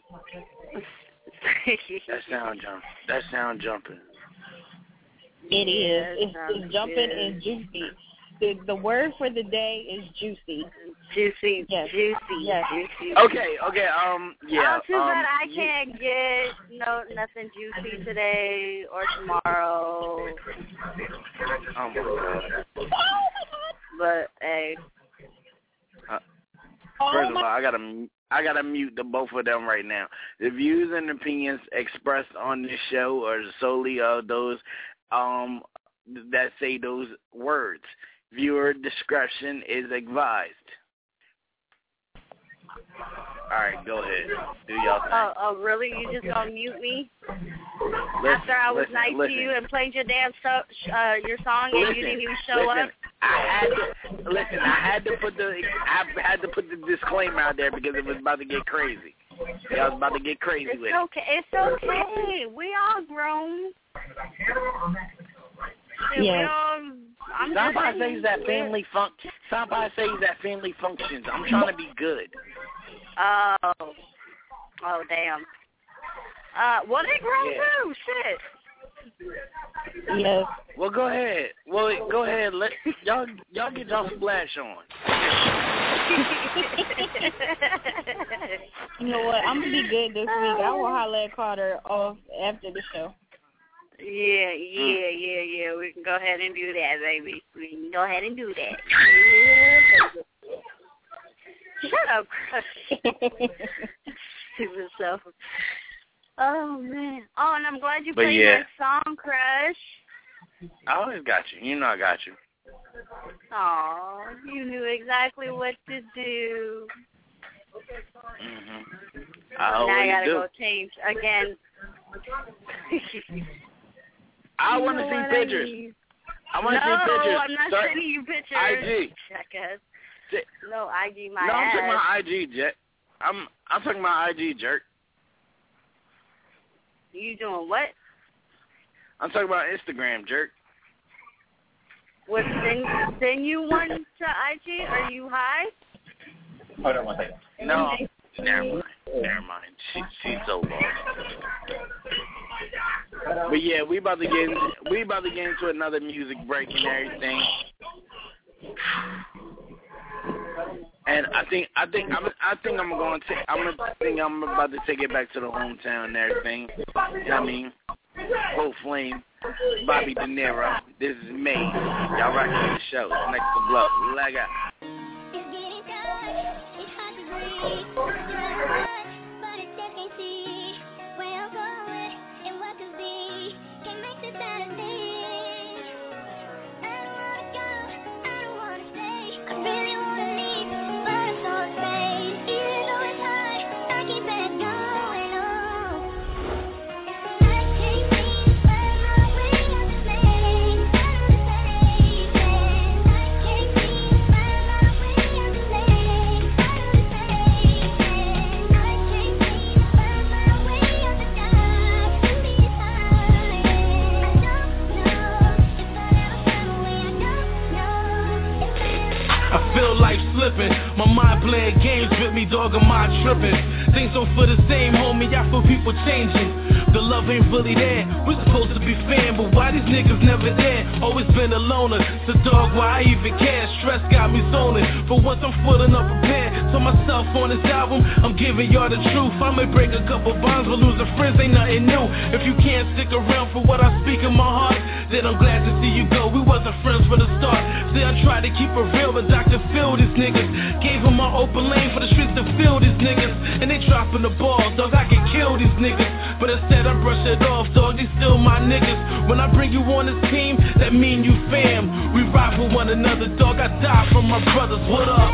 That sound jumping. It is. It's jumping and juicy. The word for the day is juicy. Juicy. Yes. Juicy. Yes. Juicy. Okay. Yeah. Too bad I can't get nothing juicy today or tomorrow. Oh my god. But hey. First of all, I gotta mute the both of them right now. The views and opinions expressed on this show are solely of those that say those words. Viewer discretion is advised. All right, go ahead. Do y'all thing. Oh, really? You just gonna mute me? After I was nice to you and played your damn your song and you didn't even show up? I had to put the disclaimer out there because it was about to get crazy. I was about to get crazy with it. It's okay. We all grown. Yeah. Somebody says that family functions. I'm trying to be good. Oh damn. Well, they grown too. Shit. Yes. Well, go ahead. Let y'all get y'all splash on. You know what? I'm gonna be good this week. I will holler at Carter off after the show. Yeah. We can go ahead and do that, baby. We can go ahead and do that. Yeah. Shut up, Crush. Stupid stuff. Oh, man. Oh, and I'm glad you played that song, Crush. I always got you. You know I got you. Oh, you knew exactly what to do. Mhm. Now I gotta go change again. I want to see pictures. I want to see pictures. No, I'm not sending you pictures. IG. Jackass. No, IG my No, I'm ass. talking about IG, Jet. I'm talking about IG, jerk. You doing what? I'm talking about Instagram, jerk. What, then you went to IG? Are you high? Hold on one second. No, never mind. She's so lost. But yeah, we about to get into another music break and everything. And I think I'm about to take it back to the hometown and everything. You know what I mean? Full Flame, Bobby De Niro. This is me. Y'all rocking the show. Next to Bluff. Leg out. My mind playing games with me, dog, I'm mind tripping. Things don't feel the same, homie, I feel people changing. The love ain't really there, we're supposed to be fam, but why these niggas never there? Always been a loner, so dog, why I even care? Stress got me zoning, for once I'm feeling unprepared. Told myself on this album, I'm giving y'all the truth. I may break a couple bonds, but losing friends ain't nothing new. If you can't stick around for what I speak in my heart, then I'm glad to see you go. We wasn't friends from the start. See, I tried to keep it real, but Dr. Phil, these niggas gave him my open lane for the streets to fill these niggas. And they dropping the ball, dog, I can kill these niggas. But instead I brush it off, dog, they still my niggas. When I bring you on this team, that mean you fam. We ride for one another, dog, I die for my brothers, what up?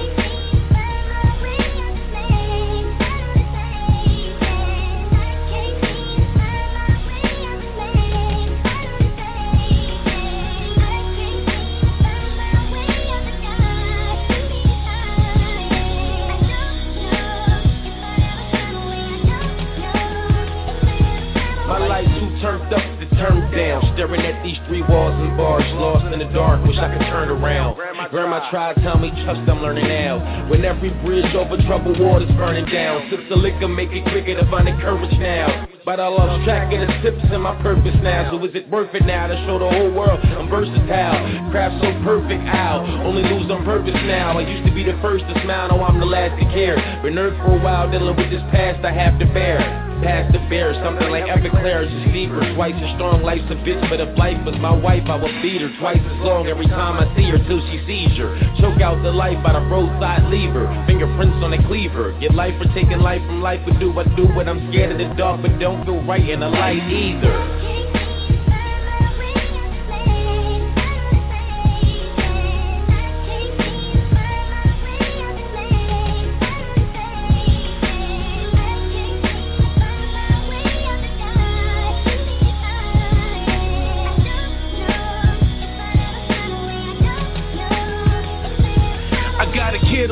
Turned up to turn down, staring at these three walls and bars, lost in the dark, wish I could turn around. Grandma tried to tell me, trust, I'm learning now. When every bridge over troubled waters burning down, sips of liquor make it quicker to find the courage now. But I lost track of the tips and my purpose now. So is it worth it now to show the whole world I'm versatile? Craft so perfect, ow, only lose on purpose now. I used to be the first to smile, now I'm the last to care. Been nervous for a while, dealing with this past I have to bear. Past the bear, something like Epiclear, just deeper. Twice as strong, life's a bitch, but if life was my wife, I would beat her twice as long every time I see her till she sees her. Choke out the life by the roadside lever, fingerprints on the cleaver. Get life for taking life from life, but do I do it? I'm scared of the dark, but don't feel right in the light either.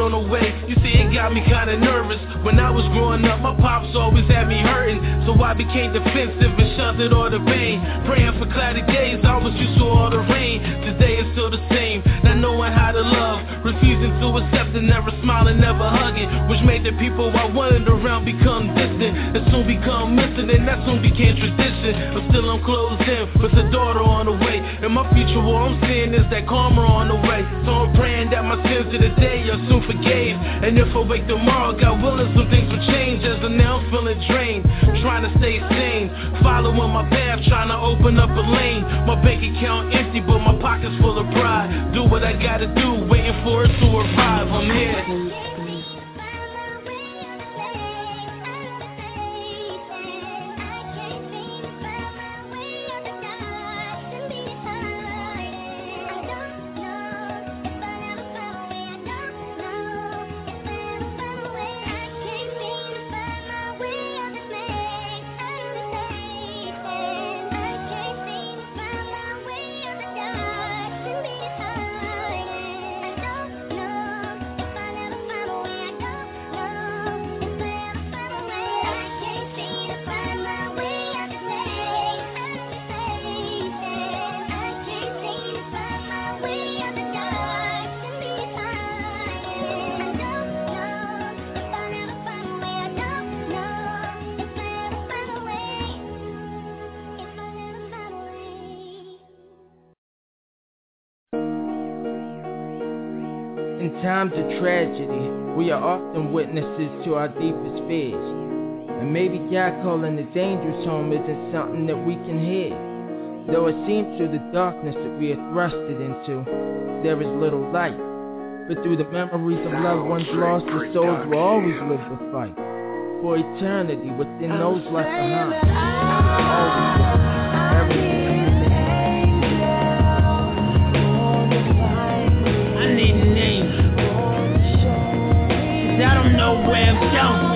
on the way. You see, it got me kinda nervous. When I was growing up, my pops always had me hurting, so I became defensive and shunted all the pain. Praying for cloudy days, I was used to all the rain. Today is still the same, not knowing how to love, refusing to accept and never smiling, never hugging, which made the people I wanted around become distant, and soon become missing, and that soon became tradition. But still I'm closed in, with a daughter on the way, and my future, what I'm seeing is that karma on the way. So I'm praying that my sins of the day are soon forgave, and if I wake tomorrow, God willing, some things will change. As of now I'm feeling drained, trying to stay sane, following my path, trying to open up a lane. My bank account empty, but my pockets full of pride. Do what I gotta do, waiting for it to arrive. I'm here. In times of tragedy, we are often witnesses to our deepest fears. And maybe God calling the dangerous home isn't something that we can hear. Though it seems through the darkness that we are thrusted into, there is little light. But through the memories of loved ones lost, the souls will always live the fight. For eternity within those left behind. Always, everything. I need a name, 'cause I don't know where I'm going.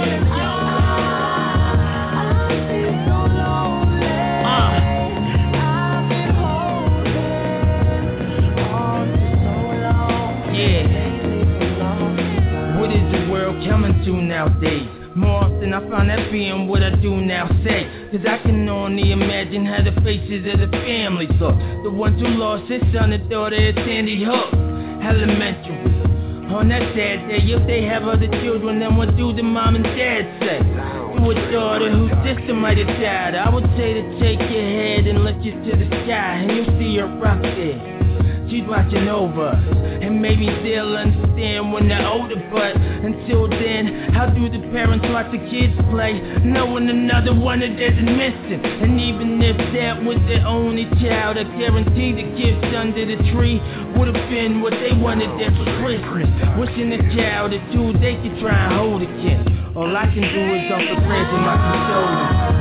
Yeah. What is the world coming to nowadays? More often I find that being what I do now say, 'cause I can only imagine how the faces of the families look. The ones who lost their son and daughter at Sandy Hook Elementary. On that sad day, if they have other children, then what do the mom and dad say? To a daughter whose sister might have died, I would say to take your head and lift you to the sky, and you'll see her up there. She's watching over us, and maybe they'll understand when they're older, but until then, how do the parents watch the kids play, knowing another one of theirs is missing? And even if that was their only child, I guarantee the gifts under the tree would have been what they wanted there for Christmas. Wishing a child or two they could try and hold again. All I can do is offer prayers in my condolences.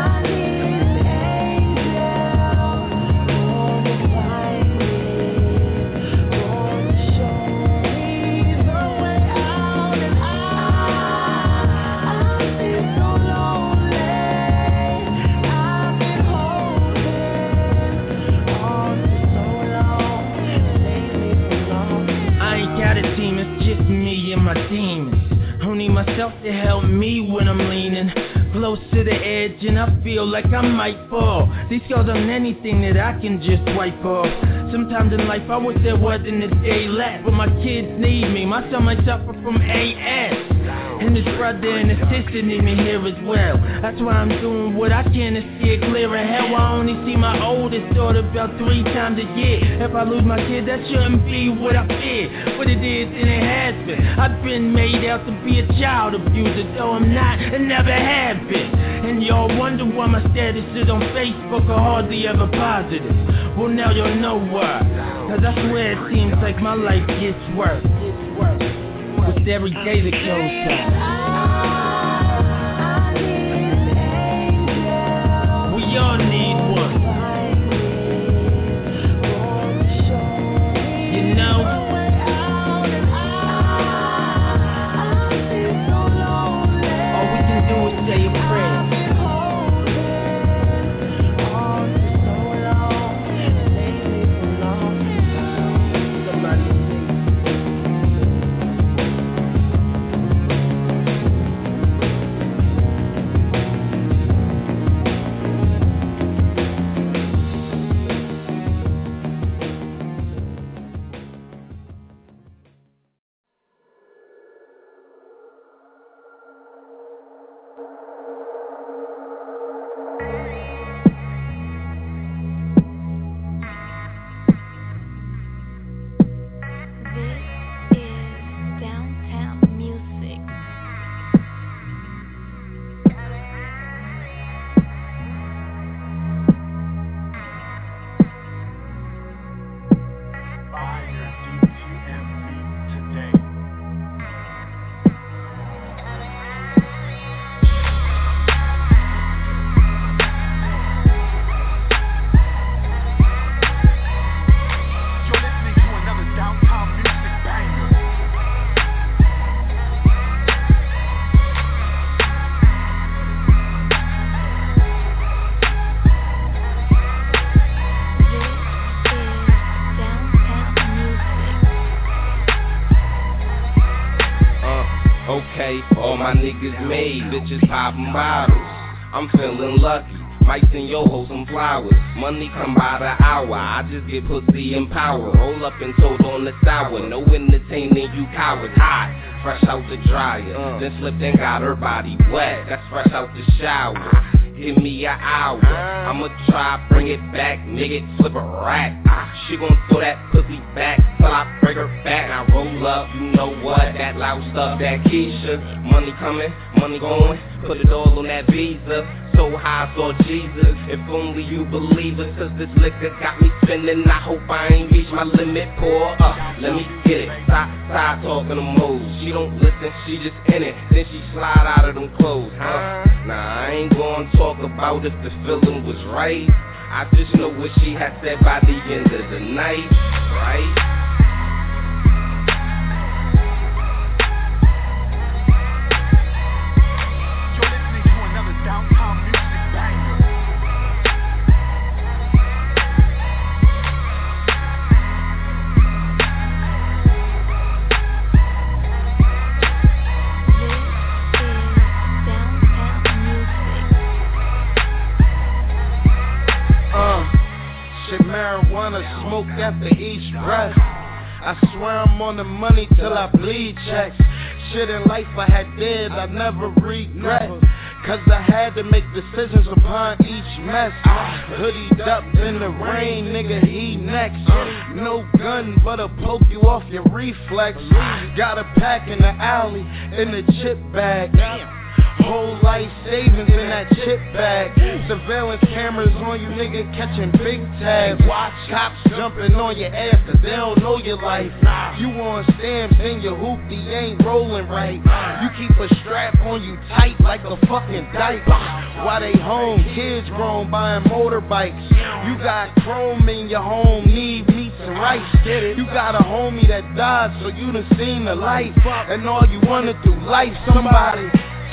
My demons, only myself to help me when I'm leaning close to the edge and I feel like I might fall. These scars on anything that I can just wipe off. Sometimes in life I wish there wasn't a day left, but my kids need me. My son might suffer from AS, and his brother and his sister need me here as well. That's why I'm doing what I can to see it clearer. Hell, I only see my oldest daughter about 3 times a year. If I lose my kid, that shouldn't be what I fear, but it is and it has been. I've been made out to be a child abuser, though I'm not and never have been. And y'all wonder why my status is on Facebook are hardly ever positive. Well, now you'll know why, 'cause I swear it seems like my life gets worse with every day that goes by. We all need one, you know. All we can do is say a prayer. my niggas made, bitches popping bottles. I'm feeling lucky. Might send your hoe some flowers. Money come by the hour. I just get pussy and power. Roll up and toad on the sour. No entertaining, you cowards. Hot, fresh out the dryer. Then slipped and got her body wet. That's fresh out the shower. Give me an hour. I'ma try, bring it back. Nigga, slip a rack. She gon' throw that pussy back till I bring her back. I roll up, you know what? That loud stuff, that Keisha. Money coming, money going. Put it all on that Visa. So high, saw Jesus. If only you believe it, cause this liquor got me spinning. I hope I ain't reached my limit. Pour up, let me get it. Side talking to moves. She don't listen, she just in it. Then she slide out of them clothes, huh? Nah, I ain't gonna talk about if the feeling was right. I just know what she had said by the end of the night, right? Marijuana smoke after each breath. I swear I'm on the money till I bleed checks. Shit in life I had did, I never regret. Cause I had to make decisions upon each mess. Hoodied up in the rain, nigga, he next. No gun but a poke you off your reflex. Got a pack in the alley, in the chip bag. Whole life savings in that chip bag. Surveillance cameras on you, nigga, catching big tabs. Watch cops jumping on your ass cause they don't know your life. You on stamps and your hoopty ain't rolling right. You keep a strap on you tight like a fucking dyke. While they home, kids grown buying motorbikes. You got chrome in your home, need meats and rice. You got a homie that died so you done seen the light. And all you wanted through life, somebody.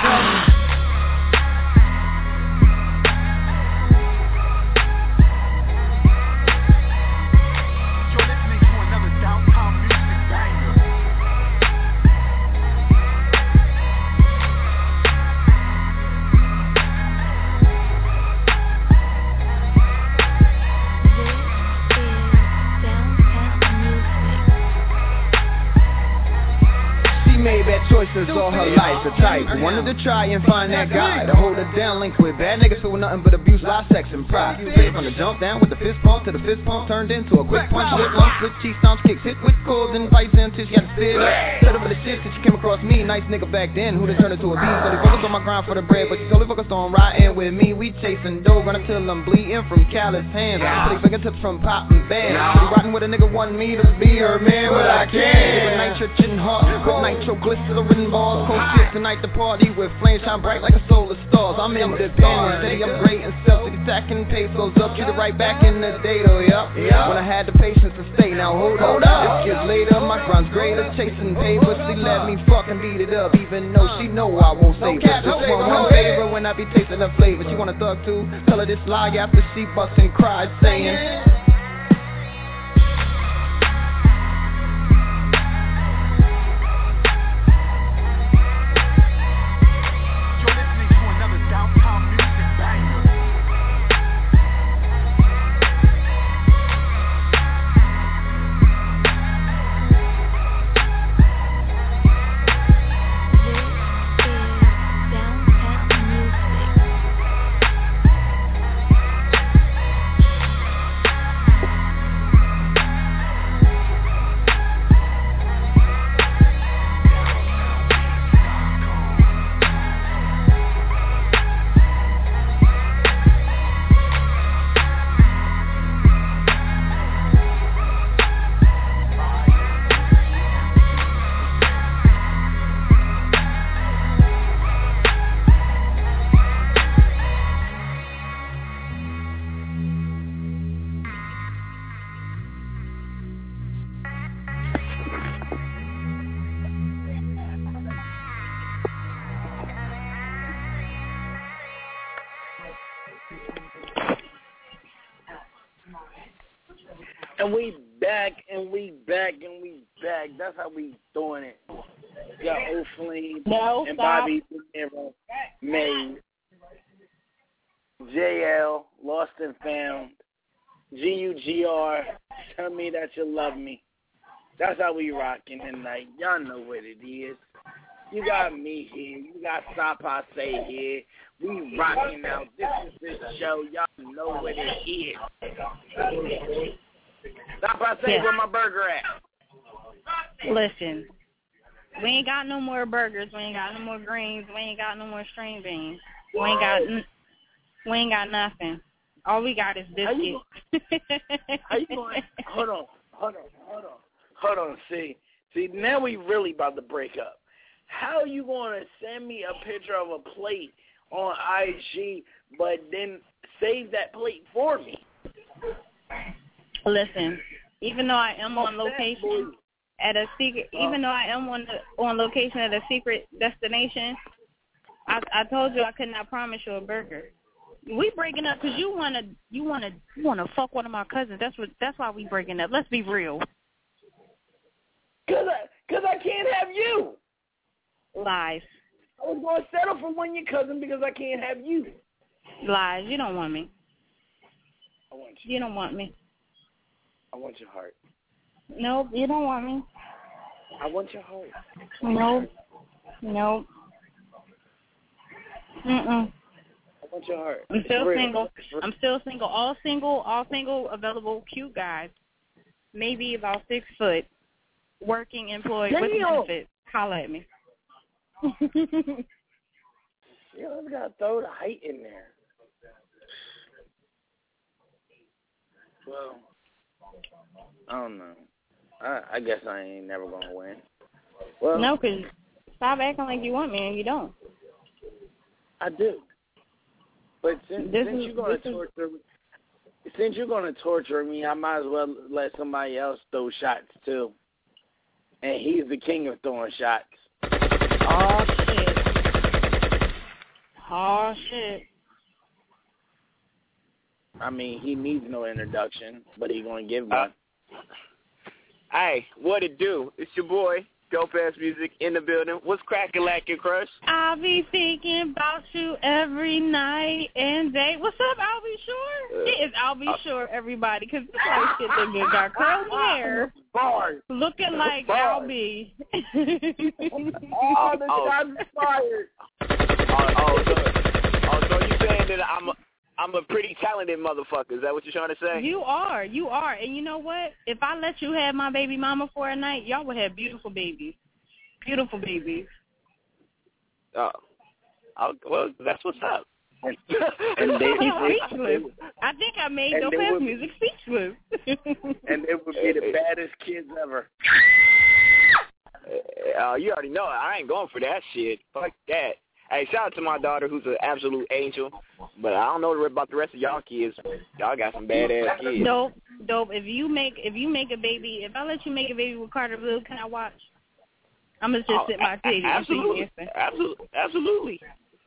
Made bad choices all her life, the type wanted to try and find that guy to hold her down, linked with bad niggas who were nothing but abuse, lie, sex, and pride. Straight from the jump down with the fist pump to the fist pump turned into a quick punch, lip lumps, with cheese stomps, kicks, hit with chords and bites until she had to sit up. Set up for the shit since she came across me, nice nigga back then who done turned into a beast. So they focused on my grind for the bread, but she totally focused on riding with me. We chasing dough, running till I'm bleeding from callous hands. Putting fingertips from popping bands. Pretty rotten with a nigga want me to be her man, but I can't. Give a nitrogen heart, with nitro glycerin balls. Cold shit tonight, the party with flames shine bright like a solar stars. I'm independent, steady upgrading self, attacking pesos up, treated right back in the day though, yup. When I had the patience to stay, now hold up. This gets later, my grind's greater, chasing paper. She let me fucking beat it up, even though she know I won't save her. Just one favor when I be tasting the flavor. She want a thug too, tell her this lie after she busts and cried, saying And we back, and we back, and we back. That's how we doing it. got O'Flame and stop. Bobby De Niro, May, JL, Lost and Found, GUGR, Tell Me That You Love Me. That's how we rocking tonight. Y'all know what it is. You got me here. You got Sapa Say here. We rocking now. This is the show. Y'all know what it is. Sapa Say, where my burger at? Listen, we ain't got no more burgers. We ain't got no more greens. We ain't got no more string beans. We ain't got nothing. All we got is biscuits. How you going? Hold on. See, now we really about to break up. How are you going to send me a picture of a plate on IG, but then save that plate for me? Listen, even though I am on location at a secret, on location at a secret destination, I told you I could not promise you a burger. We breaking up because you wanna fuck one of my cousins. That's why we breaking up. Let's be real. Cause I can't have you. Lies. I was going to settle for one of your cousins because I can't have you. Lies. You don't want me. I want you. You don't want me. I want your heart. Nope, you don't want me. I want your heart. Nope. I want your heart. I'm still single. All single, available, cute guys. Maybe about 6 foot, working, employed, with benefits. Holla at me. You always got to throw the height in there. Well, I don't know. I guess I ain't never going to win. Well, no, because stop acting like you want me and you don't. I do. But since you're going to torture me, I might as well let somebody else throw shots too. And he's the king of throwing shots. Oh shit. I mean, he needs no introduction, but he's going to give one. Hey, what it do? It's your boy, Dope Ass Music in the building. What's crackin' lackin', Crush? I'll be thinking about you every night and day. What's up, I'll be sure? It is I'll be sure, everybody, because this white shit nigga got curly hair, looking like I'll be. All the shots fired. So you saying that I'm a pretty talented motherfucker. Is that what you're trying to say? You are. And you know what? If I let you have my baby mama for a night, y'all would have beautiful babies. Beautiful babies. Oh. Well, that's what's up. And He's speechless. I think I made Dope Ass Music speechless. And they would be the baddest kids ever. You already know it. I ain't going for that shit. Fuck that. Hey, shout out to my daughter who's an absolute angel, but I don't know about the rest of y'all kids. Y'all got some badass kids. Dope. If you make a baby, if I let you make a baby with Carter Blue, can I watch? I'm gonna just sit my titty. Absolutely.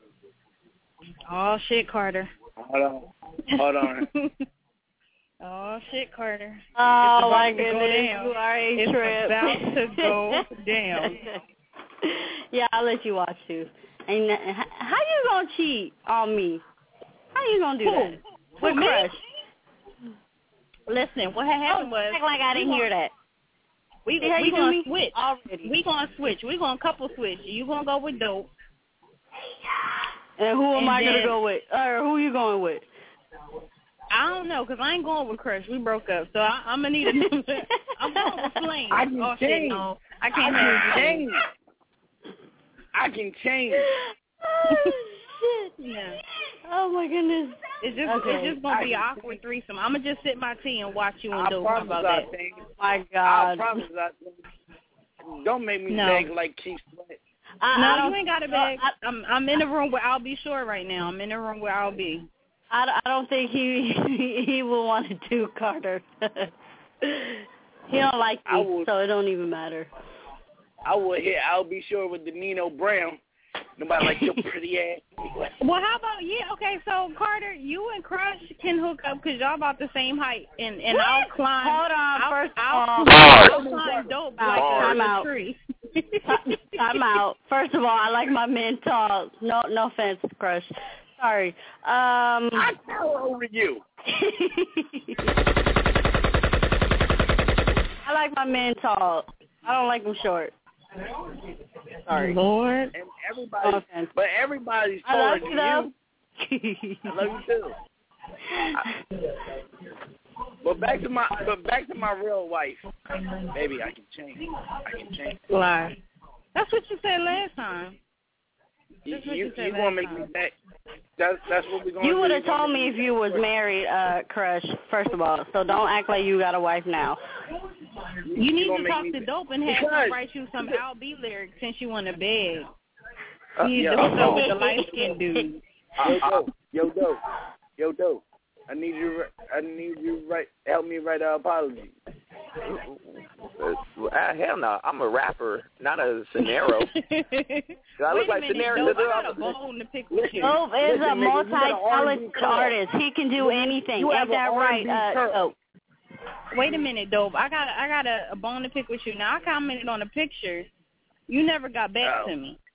Oh shit, Carter. Hold on. Oh shit, Carter. Oh my goodness, you are a trip. It's about to go down. Yeah, I'll let you watch too. And how you gonna cheat on me? How you gonna do that? With Crush? Listen, what had happened was act like I didn't hear that. We gonna switch already. We gonna switch. We gonna couple switch. You gonna go with Dope. And who am I gonna go with? Or who you going with? I don't know, because I ain't going with Crush. We broke up, so I'm gonna need another. I'm going with Flame. I can change. No. I can't change. I can change. Oh shit! Yeah. Oh my goodness! It's just gonna be an awkward threesome. I'm gonna just sip my tea and watch you and Dope. How about that? My God! I promise don't make me beg like Keith Sweat. No, you ain't got to beg. I'm in the room where I'll be sure right now. I'm in the room where I'll be. I don't think he will want to do Carter. He don't like me, so it don't even matter. I will hit I'll be sure with the Nino Brown. Nobody like your pretty ass. Well, how about, okay, so Carter, you and Crush can hook up because y'all about the same height, and I'll climb. Hold on, I'll climb Dope like a tree. I'm out. First of all, I like my men tall. No offense, Crush. Sorry. I tower over you. I like my men tall. I don't like them short. Sorry. Lord. And everybody's taller than you. I love you too. But back to my real wife. Maybe I can change. Lie. That's what you said last time. You gonna make me back? That's what we're gonna do. You would have told me if you was married, Crush. First of all, so don't act like you got a wife now. You need to talk to Dope and have him write you some Al B lyrics since you want to beg. You need to hook up with the light skinned dude. Yo, Dope. I need you help me write an apology. Hell no, I'm a rapper, not a scenario. I look like scenario. Dope, I got a bone to pick with you. Dope is a multi-talented artist. He can do anything. Ain't that right, Dope? Wait a minute, Dope. I got a bone to pick with you. Now I commented on the pictures. You never got back to me.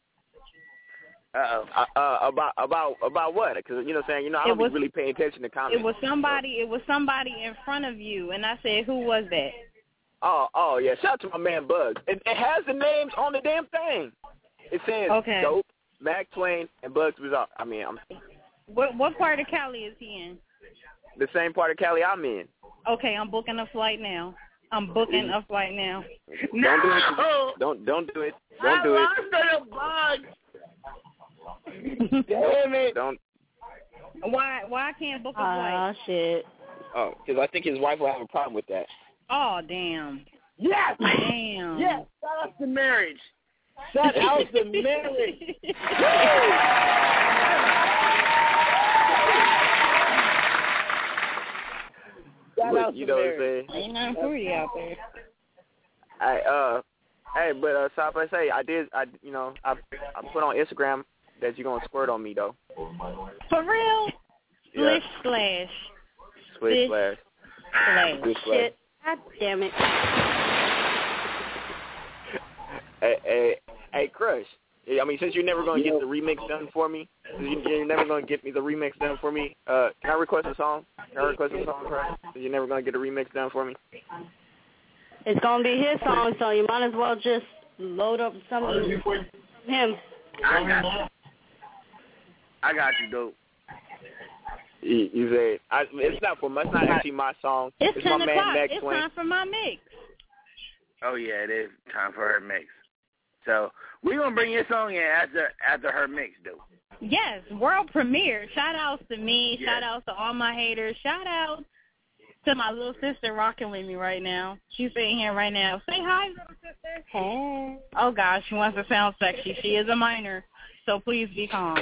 About what? Because you know what I'm saying. You know I don't really pay attention to comments. It was somebody in front of you, and I said, who was that? Oh yeah. Shout out to my man Bugs. It has the names on the damn thing. It says Dope, Mac Twain, and Bugs Bizarre. I mean, What part of Cali is he in? The same part of Cali I'm in. Okay, I'm booking a flight now. Don't do it. Don't do it. Don't do it. Damn it! Don't. Why I can't book a flight? Oh shit. Oh, because I think his wife will have a problem with that. Oh damn. Yes. Damn. Yes. Shout out to marriage. Shout out to marriage. You know what I'm saying? Ain't nothing pretty out there. Hey, but so if I say I put on Instagram that you're gonna squirt on me though. For real? Yeah. Splish Splash. Shit. God damn it. Hey, Crush. I mean, since you're never gonna get the remix done for me, you're never gonna get me the remix done for me. Can I request a song? Crush? You're never gonna get a remix done for me. It's gonna be his song, so you might as well just load up something from him. I got you, Dope. You say it's not actually my song. It's my man Mac It's Twain. time for my mix. Oh yeah, it is time for her mix. So we're gonna bring your song in after her mix, Dope. Yes, world premiere. Shout outs to me. Yes. Shout outs to all my haters. Shout out to my little sister rocking with me right now. She's sitting here right now. Say hi, little sister. Hey. Oh gosh, she wants to sound sexy. She is a minor, so please be calm.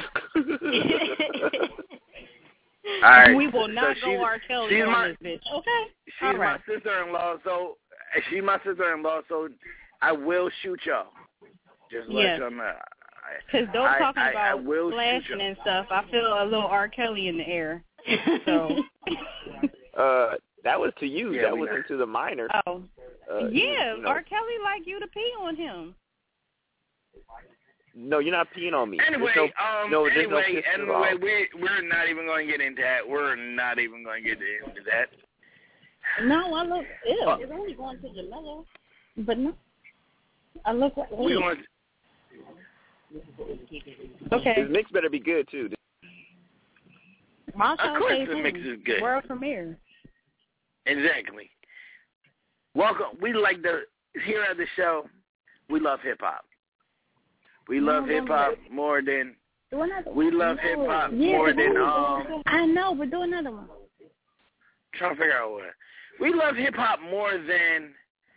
All right. We will not go R. Kelly on this bitch. Okay. She's my sister-in-law, so I will shoot y'all. Just let y'all know. Because those talking about flashing and stuff, I feel a little R. Kelly in the air. So. That was to you. Yeah, that wasn't to the minor. Oh. R. Kelly like you to pee on him. No, you're not peeing on me. Anyway, we're not even going to get into that. No, I look ill. It's only going to Jamila. But no. I look like Okay. His mix better be good, too. My of course the mix is good. World premiere. Exactly. Welcome. We like here at the show, we love hip-hop. We love hip-hop more than... We love hip-hop more than... I know, but do another one. Trying to figure out what. We love hip-hop more than...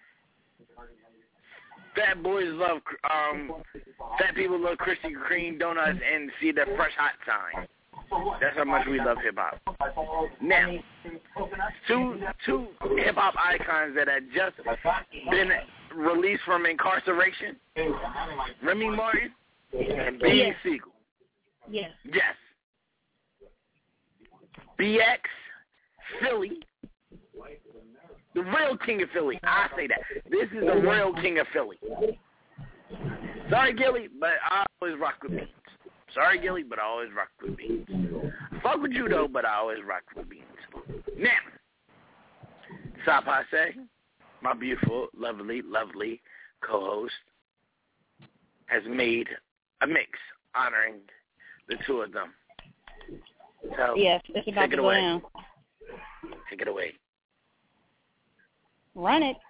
Fat boys love... fat people love Krispy Kreme donuts and see the fresh hot sign. That's how much we love hip-hop. Now, two hip-hop icons that had just been released from incarceration, Remy Martin and Beanie Siegel. Yes. Yes. BX, Philly, the real king of Philly. I say that. This is the real king of Philly. Sorry, Gilly, but I always rock with beans. Sorry, Gilly, but I always rock with beans. Fuck with you, though, but I always rock with beans. Now, Sapase, my beautiful, lovely co-host, has made a mix honoring the two of them. So, yes, it's about to go down. Take it away. Run it.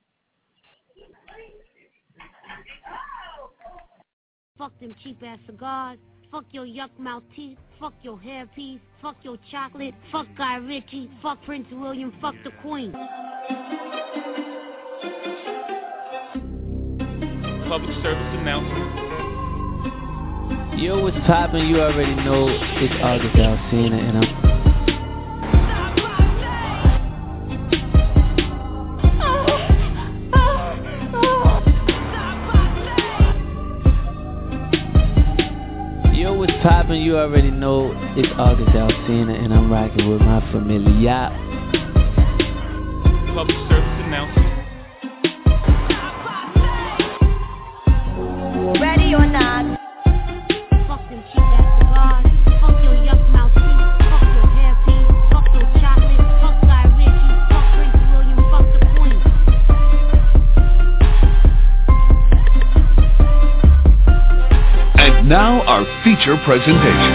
Fuck them cheap-ass cigars. Fuck your yuck mouth teeth. Fuck your hairpiece. Fuck your chocolate. Fuck Guy Ritchie. Fuck Prince William. Fuck the Queen. Public service announcement. Yo, what's poppin'? You already know it's August Alsina, and I'm... Yo, what's poppin'? You already know it's August Alsina, and I'm rocking with my familia. Public service announcement. Ready or not? Fuck them cheap-ass cigars. Fuck your yuck mouth teeth. Fuck your hairpiece. Fuck your chocolate. Fuck Guy Ritchie. Fuck Prince William. Fuck the Queen. And now our feature presentation.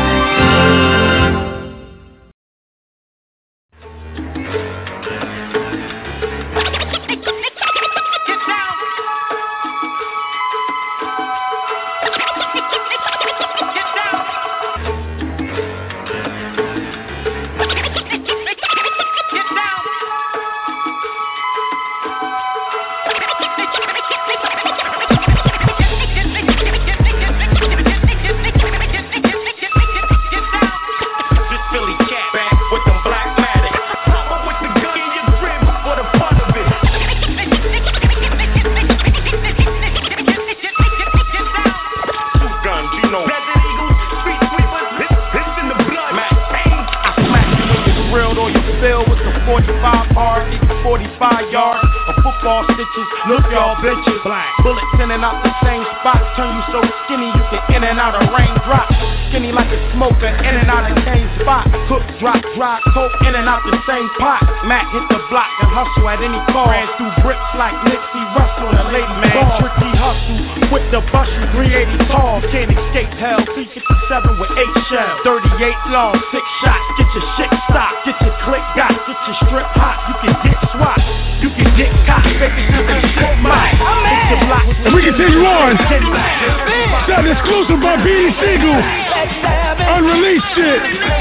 Mac hit the block and hustle at any car. Ran through bricks like Nipsey Russell and a lady man. Tricky hustle with the bustle, 380 tall. Can't escape hell, 357 with 8 shells. 38 long, 6 shots. Get your shit stopped, get your click got, get your strip hot. You can get swat, you can get caught. Baby, you can strip mine. And we continue on. Sound exclusive by Beanie Siegel. Unreleased shit.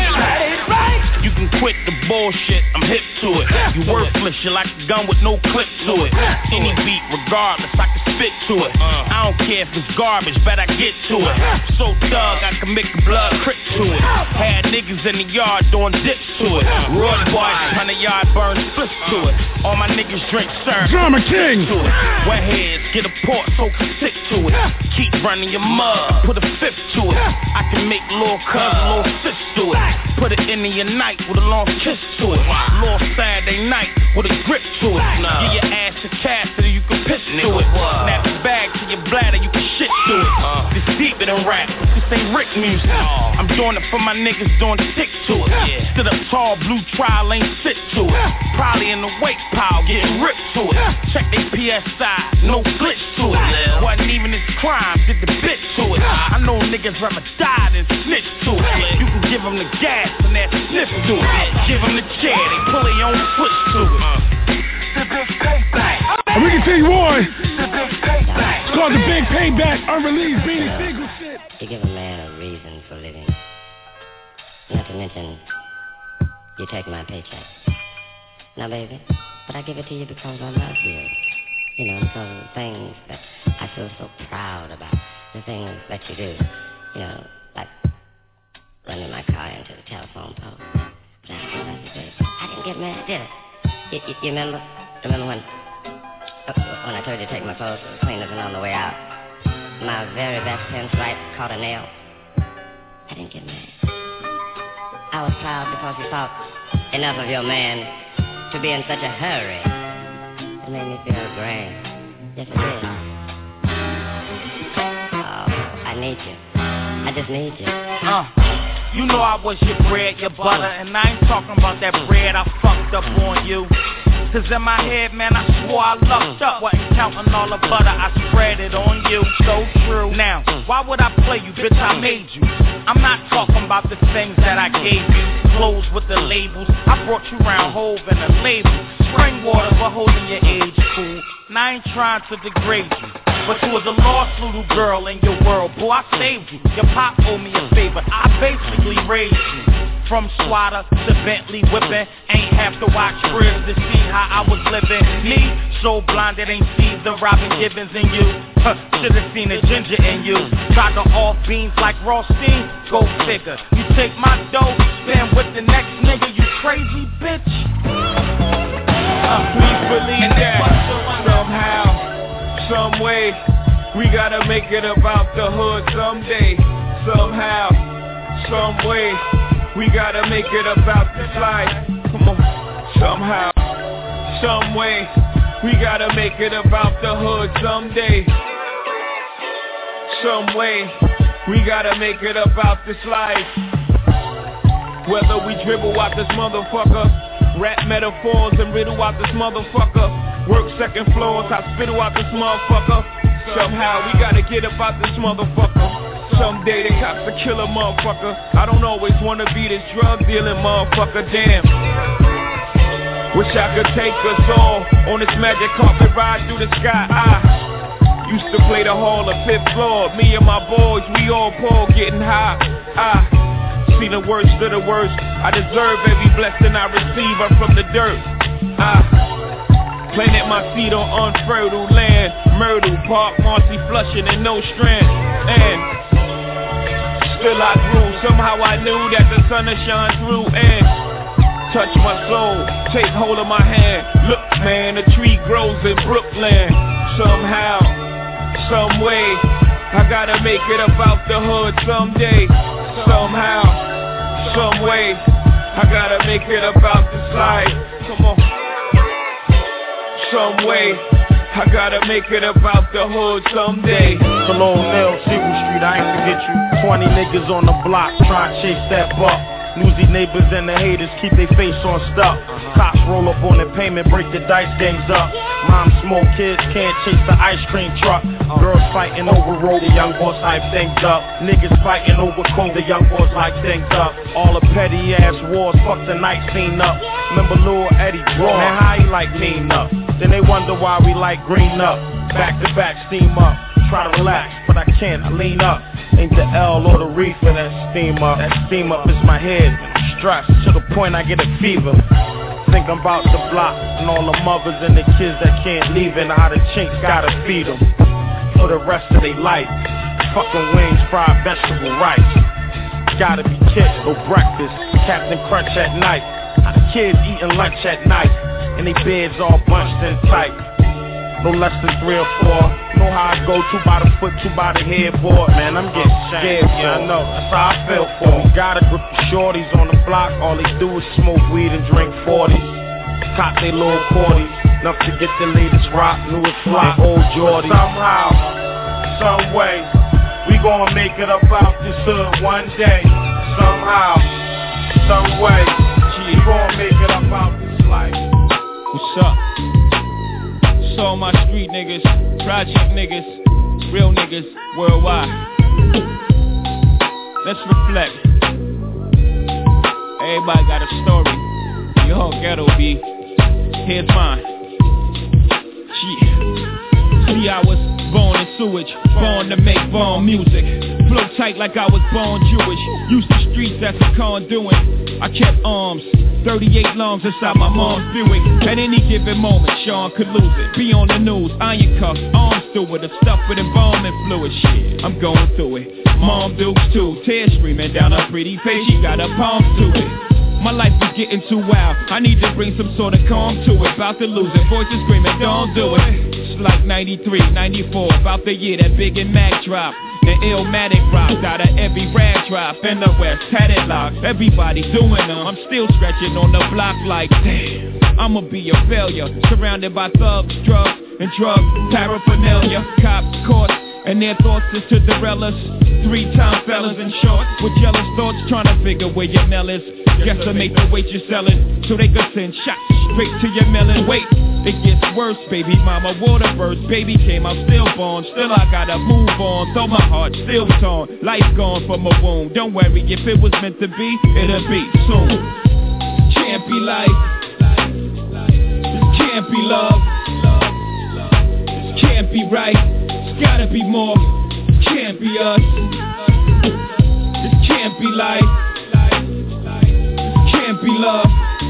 You can quit the bullshit, I'm hip to it. You worthless, you like a gun with no clip to it. Any beat, regardless, I can spit to it. I don't care if it's garbage, bet I get to it. So thug, I can make the blood crip to it. Had niggas in the yard doing dips to it. Roy boys, 100-yard burn splits to it. All my niggas drink syrup. Drama King. To it. Wet heads, get a port, so can stick to it. Keep running your mug, put a fifth to it. I can make little cuz, little sis to it. Put it into your night with a long kiss to it. Little Saturday night with a grip to it. Give your ass to Cassidy, you can piss to it. Snap the bag to your bladder, you can shit to it. This deeper than rap, this ain't Rick music. I'm doing it for my niggas doing stick to it. Stood up tall, blue trial ain't sit to it. Probably in the weight pile, getting ripped to it. Check they PSI, no glitch to it. Wasn't even this crime, did the bit to it. I know niggas rather die than snitch to it. You can give them the gas and that sniff to it. Give them the chair, they pull their own switch to it. The big payback. And we continue on. It's called The Big Payback. Unreleased Beanie Siegel shit. To give a man a reason for living. Not to mention, you take my paycheck. Now, baby, but I give it to you because I love you. You know, because of the things that I feel so proud about. The things that you do. You know, like running my car into the telephone pole. I didn't get mad, did I? You remember? Remember when I told you to take my clothes to the cleaners and on the way out, my very best pinstripe caught a nail? I didn't get mad. I was proud because you thought enough of your man to be in such a hurry. It made me feel grand. Yes, it did. hate you. I just need you. You know I was your bread, your butter, and I ain't talking about that bread I fucked up on you. Cause in my head, man, I swore I lucked up. Wasn't counting all the butter, I spread it on you. So true. Now, why would I play you, bitch? I made you. I'm not talking about the things that I gave you. Clothes with the labels. I brought you round Hove and a label. Spring water for holding your age, fool. And I ain't trying to degrade you, but you was a lost little girl in your world. Boy, I saved you. Your pop owed me a favor. I basically raised you. From Swatter to Bentley whipping. Ain't have to watch Cribs to see how I was living. Me, so blind that ain't see the Robin Gibbons in you. Should've seen a ginger in you. Tried to off beans like Rothstein. Go figure. You take my dough, spend with the next nigga. You crazy bitch. Please believe that somehow, some way, we gotta make it about the hood someday. Somehow, some way, we gotta make it about this life. Come on. Somehow, some way, we gotta make it about the hood someday. Some way, we gotta make it about this life. Whether we dribble out this motherfucker, rap metaphors and riddle out this motherfucker, work second floors, I spittle out this motherfucker. Somehow we gotta get about this motherfucker. Someday the cops will kill a motherfucker. I don't always wanna be this drug dealing motherfucker, damn. Wish I could take us all on this magic carpet ride through the sky. I used to play the hall of fifth floor. Me and my boys, we all poor, getting high. I see the worst of the worst. I deserve every blessing I receive. I'm from the dirt. I planted my seed on unfertile land. Myrtle Park, Marcy, Flushing, and no strand. And still I grew. Somehow I knew that the sun would shine through and touch my soul, take hold of my hand. Look, man, a tree grows in Brooklyn. Somehow, some way, I gotta make it about the hood someday. Somehow, some way, I gotta make it about this life. Come on. Some way, I gotta make it about the hood someday. Salone Nail, Siegel Street, I ain't forget you. 20 niggas on the block trying to chase that buck. Newsy neighbors and the haters keep their face on stuff. Cops roll up on the payment, break the dice games up. Mom smoke, kids can't chase the ice cream truck. Girls fighting over road, the young boys hype things up. Niggas fighting over cold, the young boys hype things up. All the petty ass wars, fuck the night scene up. Remember Lil Eddie Broad, man, how he like mean up. Then they wonder why we like green up. Back to back, steam up. Try to relax, but I can't, I lean up. Ain't the L or the reefer that steam up. That steam up is my head, I'm stressed to the point I get a fever. Think about the block and all the mothers and the kids that can't leave and how the chinks gotta feed them for the rest of their life. Fucking wings, fried vegetable rice. Gotta be kids, no breakfast, Captain Crunch at night. How the kids eating lunch at night and they beds all bunched in tight. No less than 3 or 4. Know how I go, 2 by the foot, 2 by the headboard. Man, I'm getting scared, yeah, I know, that's how I feel for. We got a group of shorties on the block. All they do is smoke weed and drink 40s. Cop they little 40s. Enough to get the latest rock, newest flock, old Jordy. Somehow, some way, we gonna make it about this hood one day. Somehow, some way, we gonna make it about this life. What's up? All my street niggas, project niggas, real niggas worldwide. Let's reflect. Everybody got a story. Your whole ghetto be. Here's mine. See, I was born in sewage, born to make born music. Flow tight like I was born Jewish. Used the streets as a conduit. I kept arms, 38 lungs inside my mom's Buick. At any given moment, Sean could lose it. Be on the news, iron cuffs, arms through it. I'm stuffed with embalming fluid. Shit, I'm going through it. Mom Dukes too, tears streaming down her pretty face. She got her palms to it. My life is getting too wild. I need to bring some sort of calm to it. About to lose it, voices screaming, don't do it. It's like 93, 94, about the year that Big and Mac dropped. The Illmatic rocked out of every rag drop in the West, tatted locks. Everybody doing them. I'm still stretching on the block like, damn, I'ma be a failure. Surrounded by thugs, drugs, and drug paraphernalia. Cops caught, and their thoughts is to derail us. 3-time fellas in shorts with jealous thoughts trying to figure where your mail is. Guesstimate the weight you're selling so they could send shots straight to your melon. Wait, it gets worse, baby mama. Water burst, baby came out stillborn. Still I gotta move on, though my heart still torn. Life gone from a wound. Don't worry, if it was meant to be, it'll be soon. Can't be life. This can't be love. This can't be right. It's gotta be more. Can't be us. This can't be life. Can't be love.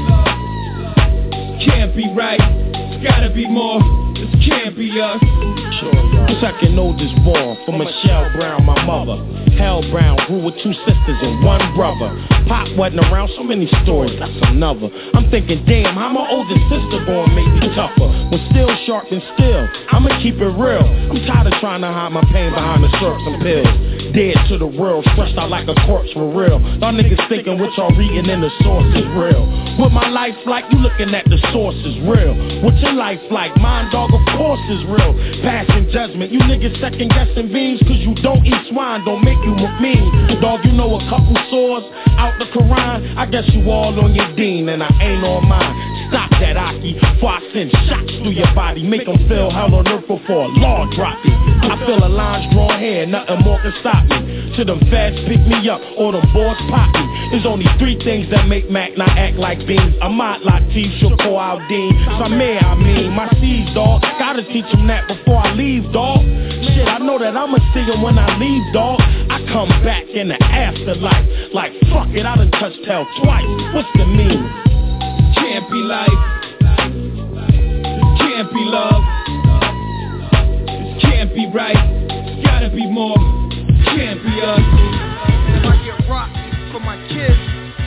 Can't be right. It's gotta be more. This can't be us. Second oldest born from Michelle Brown, my mother. Hell Brown grew with 2 sisters and 1 brother. Pop wasn't around, so many stories, that's another. I'm thinking, damn, how my oldest sister born made me tougher. When still sharp and still, I'ma keep it real. I'm tired of trying to hide my pain behind the syrups and pills. Dead to the world, stretched out like a corpse for real. Y'all niggas thinking what y'all reading in the source is real. What my life like, you looking at the source is real. What your life like, mine dog of course is real. Passing judgment, you niggas second guessing beans, cause you don't eat swine, don't make you mean. Dog, you know a couple swords out the Quran, I guess you all on your deen and I ain't on mine. Stop that, Aki, before I send shots through your body. Make them feel hell on earth before a law drop it. I feel a line's drawn here, nothing more can stop me. Till them feds pick me up or them boys pop me. There's only 3 things that make Mac not act like beans. Ahmad Latif, Shakur Al-Din, Samir, I mean, my C's, dog. Gotta teach them that before I leave, dog. Shit, I know that I'ma see them when I leave, dog. I come back in the afterlife. Like, fuck it, I done touched hell twice. What's the meaning? Can't be life. This can't be love. This can't be right. It's gotta be more. Can't be us. If I get rocked for my kids,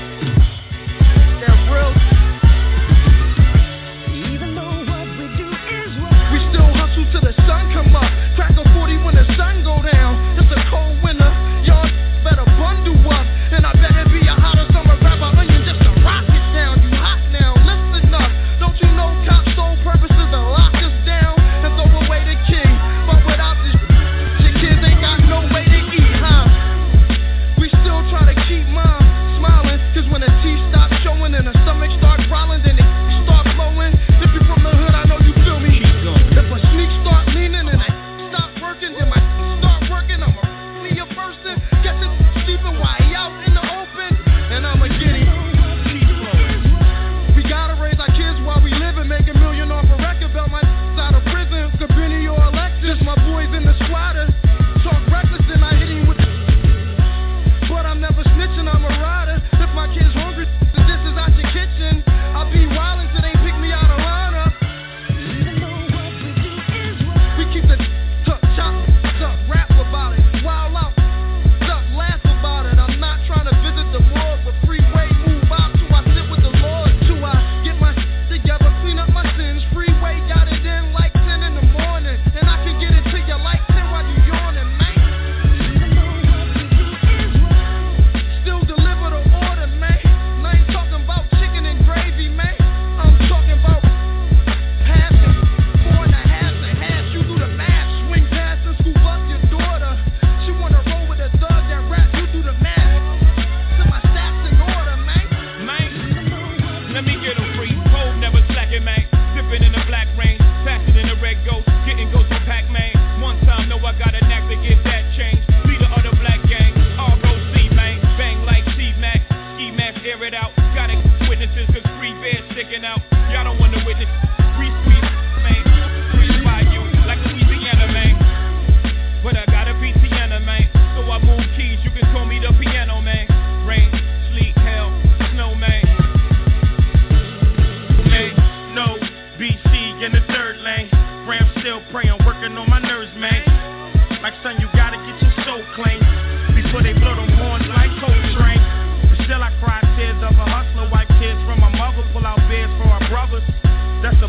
that real. Even though what we do is wrong, we still hustle till the sun come up. Crack a 40 when the sun go down. It's a cold winter. Y'all better bundle up, and I better be a hotter summer rapper onion just to rock it down. You hot now, listen up. Don't you know cops' sole purpose is to lock us down and throw away the key? But without this, your kids ain't got no way to eat, huh? We still try to keep mom smiling, cause when the teeth stop showing and the stomach start growling, then it start flowing. If you from the hood, I know you feel me. If a sneak start leaning and I stop working, then my start working, I'm a person. Guess it's sleeping while he out in the open, and I'ma get him. We gotta raise our kids while we live and make $1 million off a record belt. My out of prison, Cabrini or Alexis. My boys in the squatter talk reckless and I hit him with. But I'm never snitching, I'm a rider. If my kid's hungry, the dishes out your kitchen. I'll be wildin' till they pick me out of lineup. We keep the chop, rap about it, wild out, laugh about it. I'm not trying to visit the morgue, but freeway move out till I sit with the Lord. Till I get my together, clean up my sins. Freeway got it in like 10 in the morning, and I can get it to you like 10 while you yawning, man. Still deliver the order, man. And I ain't talking about chicken and gravy, man. I'm talking about passing 4 and a half and half. You do the math, swing past and scoop up your daughter. She wanna roll with a thug that rap. You do the math. To my stats in order, man. Let me get 'em free. Cold never slacking, man. Dipping in the black rain, faster than a red ghost. Getting ghost from Pac-Man. One time, know I got a knack to get that change. Leader of the black gang, ROC, man. Bang like C-Mac, ski mask, air it out. Gotta witnesses, cause free bears sticking out. Y'all don't want to witness. Free squeeze, man. Free by you, like Louisiana, man. But I gotta be Tiana, man. So I move keys, you can call me the piano, man. Rain, sleet, hell, snow, man. Hey, no, BC in the third lane. Ram still praying, working on my nerves, man. Like son, you gotta get your soul clean before they blow them horns like Coltrane. But still I cry tears of a hustler, wipe tears from my mother, pull out beers for our brothers. That's a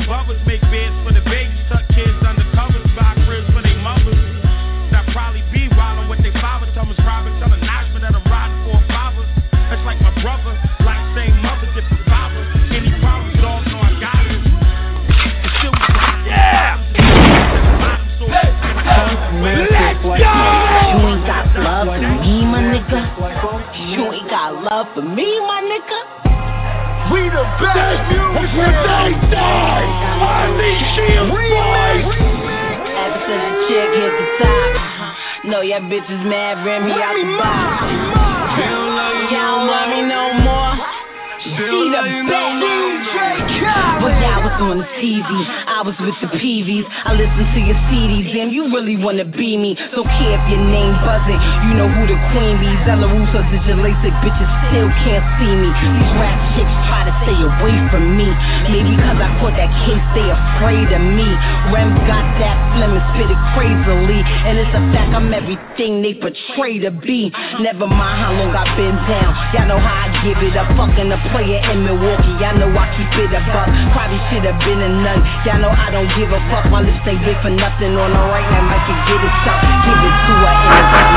nigga. We the best music. That's what they say. Alicia Boys. Ever since the chick hit the top, know y'all bitches mad, ran me out the box. Y'all don't love me no more. See the best. But I was on the TV, I was with the PVs. I listened to your CDs, damn, you really wanna be me. Don't care if your name buzzing, you know who the queen be. Zella Russo, digital LASIK, bitches still can't see me. These rap chicks try to stay away from me. Maybe cause I caught that case, they afraid of me. Rem got that phlegm and spit it crazily. And it's a fact, I'm everything they portray to be. Never mind how long I've been down, y'all know how I give it up. Fucking a player in Milwaukee, y'all know I keep it a buck. Probably should have been a nun. Y'all know I don't give a fuck. My lips ain't big for nothing. On the right hand, I can get it stuck. Give it to her in the back.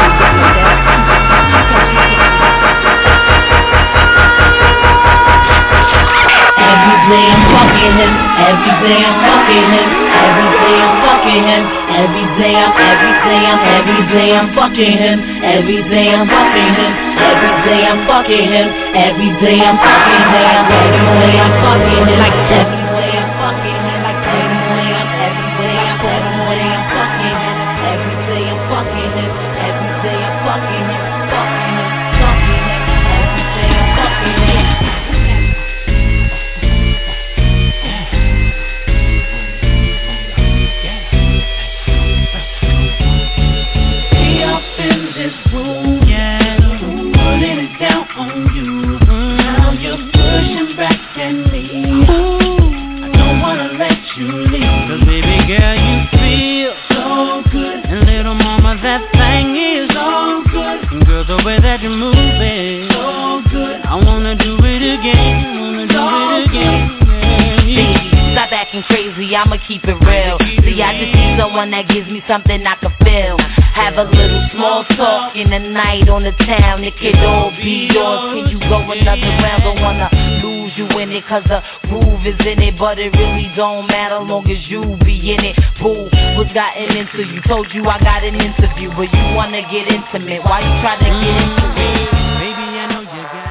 Every day I'm fucking him. Every day I'm fucking him. Every day I'm fucking him. Every day I'm fucking him. Every day I'm fucking him. Every day I'm fucking him. Every day I'm fucking him. Every day I'm fucking him. Like every way I'm fucking him. Like every way I'm fucking him. Every day I'm fucking him. Every day I'm fucking him. Fucking him. Fucking him. Every day I'm fucking him. The way that you move it, so good. I wanna do it again, Stop acting crazy, I'ma keep it real. See, I just need someone that gives me something I can feel. Have a little small talk in the night on the town. It could all be yours. Can you go another round? Don't wanna lose you in it, cause the groove is in it. But it really don't matter long as you be in it. Boo, what's gotten into you? Told you I got an interview, but you wanna get intimate. Why you try to get into it? Baby, I know you got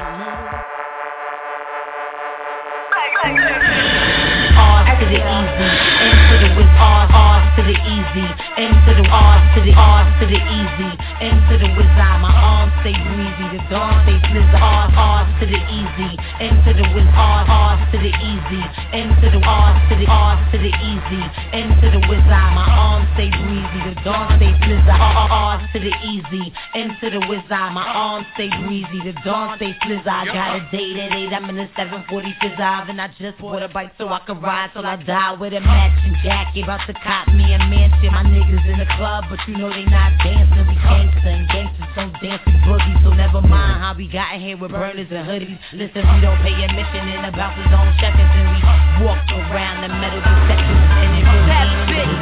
R to the easy, into the with R to the easy, into the R to the easy, into the with my arms stay breezy, the dawn stay blizzard. R to the easy, into the with R to the easy, into the R to the easy, into the with my arms stay breezy, the dawn stay blizzard. R to the easy, into the with my arms stay breezy, the dawn stay blizzard. I got a date at 8, I'm in the 745 Ave, and I just bought a bike so I can ride till I die with a matching jacket. About to cop me a mansion. My niggas in the club, but you know they not dancing. We gangsta and gangsters don't dance with boogies. So never mind how we got in here with burners and hoodies. Listen, we don't pay admission and the bouncers don't check us, and we walk around the metal detectors and it really that bitch.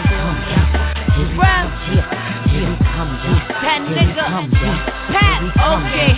That nigga, Pat, okay.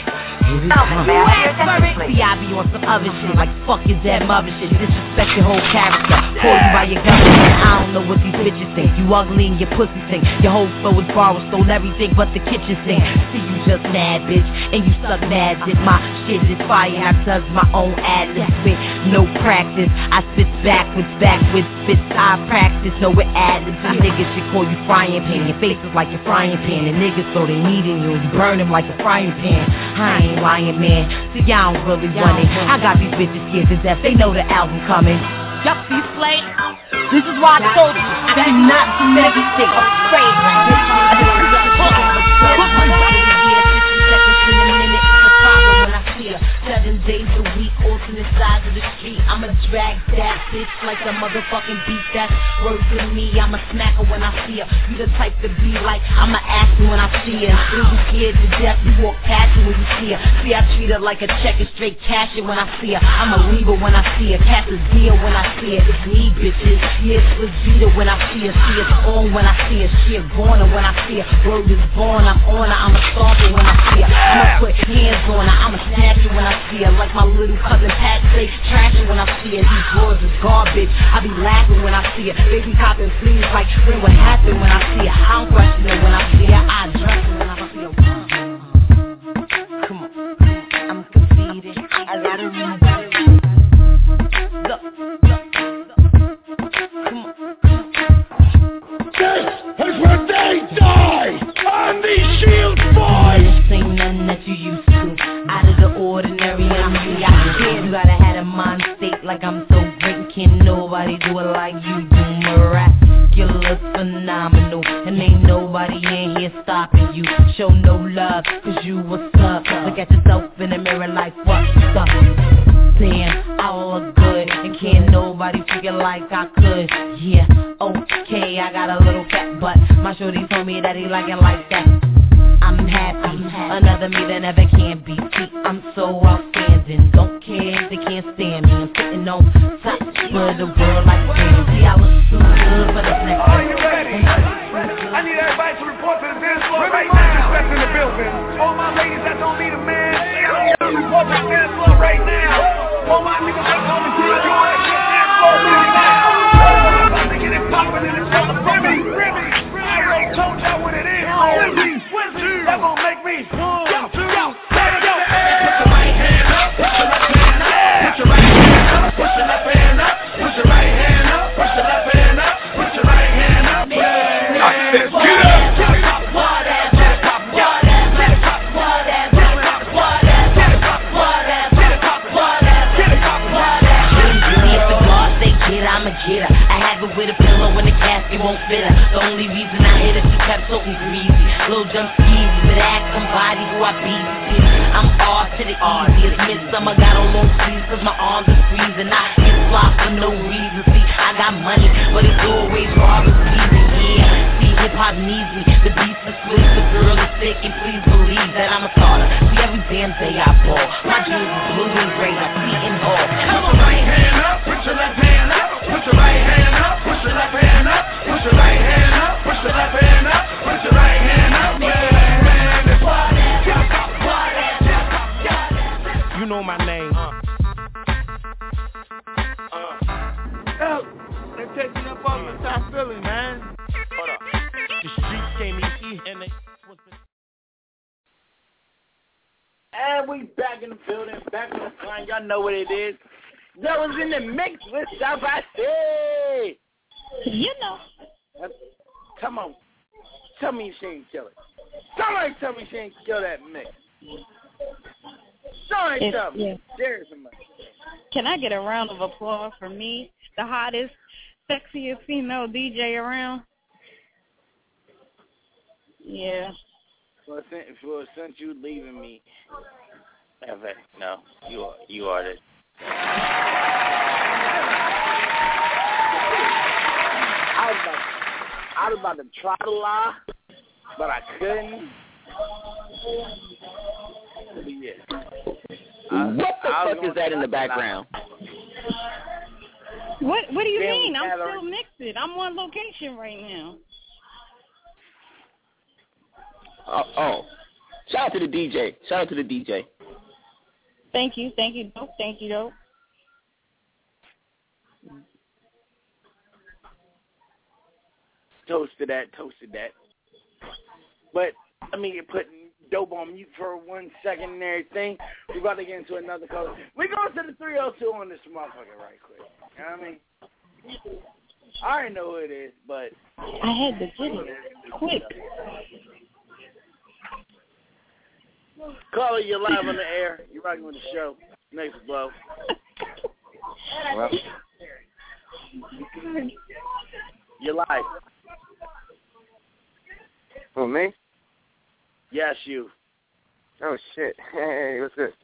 See, I be on some other shit, like fuck is that mother shit, disrespect your whole character, call you by your government. I don't know what these bitches think, you ugly and your pussy stink, your whole flow is borrowed, stole everything but the kitchen sink. See, you just mad bitch, and you suck mad dick. My shit is fire, I does my own ad-libs with no practice. I spit backwards, spits I practice, no with ad-libs. And niggas should call you frying pan, your face is like a frying pan, and niggas so they needing you, you burn them like a frying pan. I ain't lying, man. See, y'all don't really want it. I got these bitches scared to death. They know the album coming. Yup, see, Slay. This is why I told you I do not do everything. I'm afraid. When I see her 7 days a week, alternate sides of the street. I'ma drag that bitch like a motherfucking beat. That's worse than me. I'ma smack her when I see her. You the type to be like, I'ma ask her when I see her. You be scared to death, you walk past her when you see her. See, I treat her like a checker, straight cash it when I see her. I'ma leave her when I see her, cash a deal when I see her. It's me, bitches. Yeah, it's Rosita when I see her. See it's on when I see her. She a goner when I see her. Word is born, I'm on her. I'ma stomp her when I see her. I'ma put hands on her. I'ma snatch her when I see her. Like my little cousin Pat say, trash her when I see her. These drawers is garbage. I be laughing when I see her. Baby copping sleeves like, when what happened when I see her. I don't question her when I see her. I address her when I see her. Come on, I'm conceited. I gotta remember. gotta have a mind state like I'm so great. Can't nobody do it like you do. Miraculous, phenomenal, and ain't nobody in here stopping you. Show no love, cause you a suck. Look at yourself in the mirror like what the damn, I look good, and can't nobody figure like I could. Yeah, okay, I got a little fat butt. My shorty told me that he like it like that. I'm happy, another me that never can be. See, I'm so outstanding, don't care if they can't stand me. I'm sitting on top of the world like damn. See, I look too good for this next. Are you ready? I need everybody to report to the dance floor right now. That's in the building. All my ladies that don't need a man, report to the dance floor right now. All my niggas that don't need a man, dance floor right now. About to get it poppin' in the club. Remy, I already told y'all what it is. Swizzy, that gon' make me. Yo. Put your right hand up. Put your left hand up. Put your right hand up. Put your left hand up. Put your right hand up. Put your left hand up. Put your right hand up. Yeah. I said, get up. I'm a getter. I have it with a pillow when the casket won't fit her. The only reason I hit her, she kept talking greasy. Little jump skeezy, but ask somebody who I be. I'm R to the easiest. Midsummer got on long sleeves cause my arms are freezing. I get slopped for no reason. See, I got money, but it's always hard to season. Yeah, see, hip-hop needs me. The beast is split, the girl is sick, and please believe that I'm a starter. See, every damn day I ball. My jewels is blue and gray, like Seton Hall. Put your right hand up, put your left hand up. Put your right hand up, put your left hand up. Put your right hand up, put your left hand up. Put your right hand up, yeah. You know my name. They're taking up all the South Philly, man. Hold up. The streets came easy and they... And we back in the building, back in the line. Y'all know what it is. That was in the mix with South by Sea. You know. Come on. Tell me she ain't kill it. Somebody tell me she ain't kill that mix. Somebody tell me. Yeah. Seriously. Can I get a round of applause for me, the hottest, sexiest female DJ around? Yeah. Well, since you leaving me, no, you are this. I was about to try to lie, but I couldn't. But yeah. What the fuck is that in the background? What do you mean? I'm still mixing. I'm on location right now. Oh. Shout out to the DJ. Thank you, dope. Thank you, dope. Toasted that. But let me put dope on mute for 1 second and everything. We're about to get into another call. We're going to the 302 on this motherfucker right quick. You know what I mean? I already know who it is, but... I had to get it quick. Caller, you're live on the air. You're rocking with the show. Next blow. Well, you're live. Who, me? Yes, you. Oh, shit. Hey, what's good?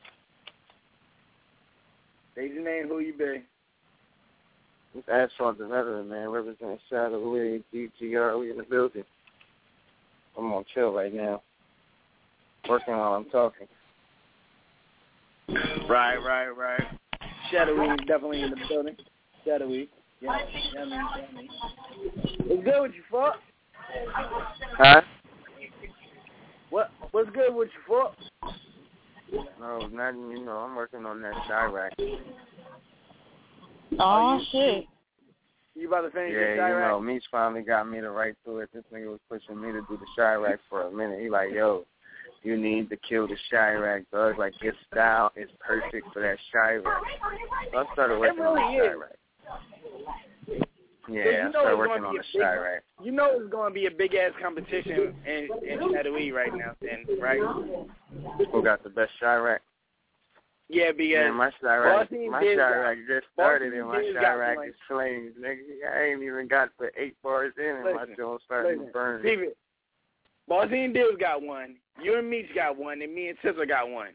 Say your name, who you be? It's Asphalt the Veteran, man. Representing Shadow Lee, DGR. We in the building. I'm on chill right now. Working while I'm talking. Right. Shadowy is definitely in the building. Shadowy. Yeah, me. What's good with you, fuck? Huh? What's good with you, fuck? No, nothing. You know, I'm working on that Chirac. Oh, shit. You about to finish your Chirac? Yeah, you know, Meech finally got me to write to it. This nigga was pushing me to do the Chirac for a minute. He like, yo, you need to kill the Chirac, dog. Like, your style is perfect for that Chirac. So I started working on the Chirac. Yeah, I started working on the Chirac. You know it's going to be a big-ass competition in Shadowy right now, then, right? Who got the best Chirac? Yeah, because man, my Chirac just started and my Chirac is flames, nigga. I ain't even got the 8 bars in and my joint starting to burn. Bossy and Diz got one. You and Meech got one, and me and Scissor got one.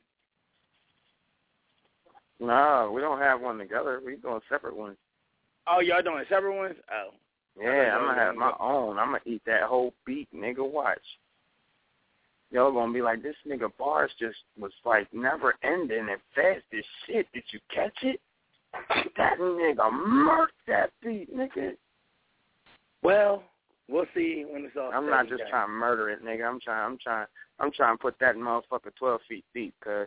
No, we don't have one together. We doing separate ones. Oh, y'all doing separate ones? Oh. Yeah, I'm going to have my own. I'm going to eat that whole beat, nigga. Watch. Y'all going to be like, this nigga bars just was like never ending and fast as shit. Did you catch it? That nigga murked that beat, nigga. Well, we'll see when it's all I'm not just trying to murder it, nigga. I'm trying to put that motherfucker 12 feet deep, cuz.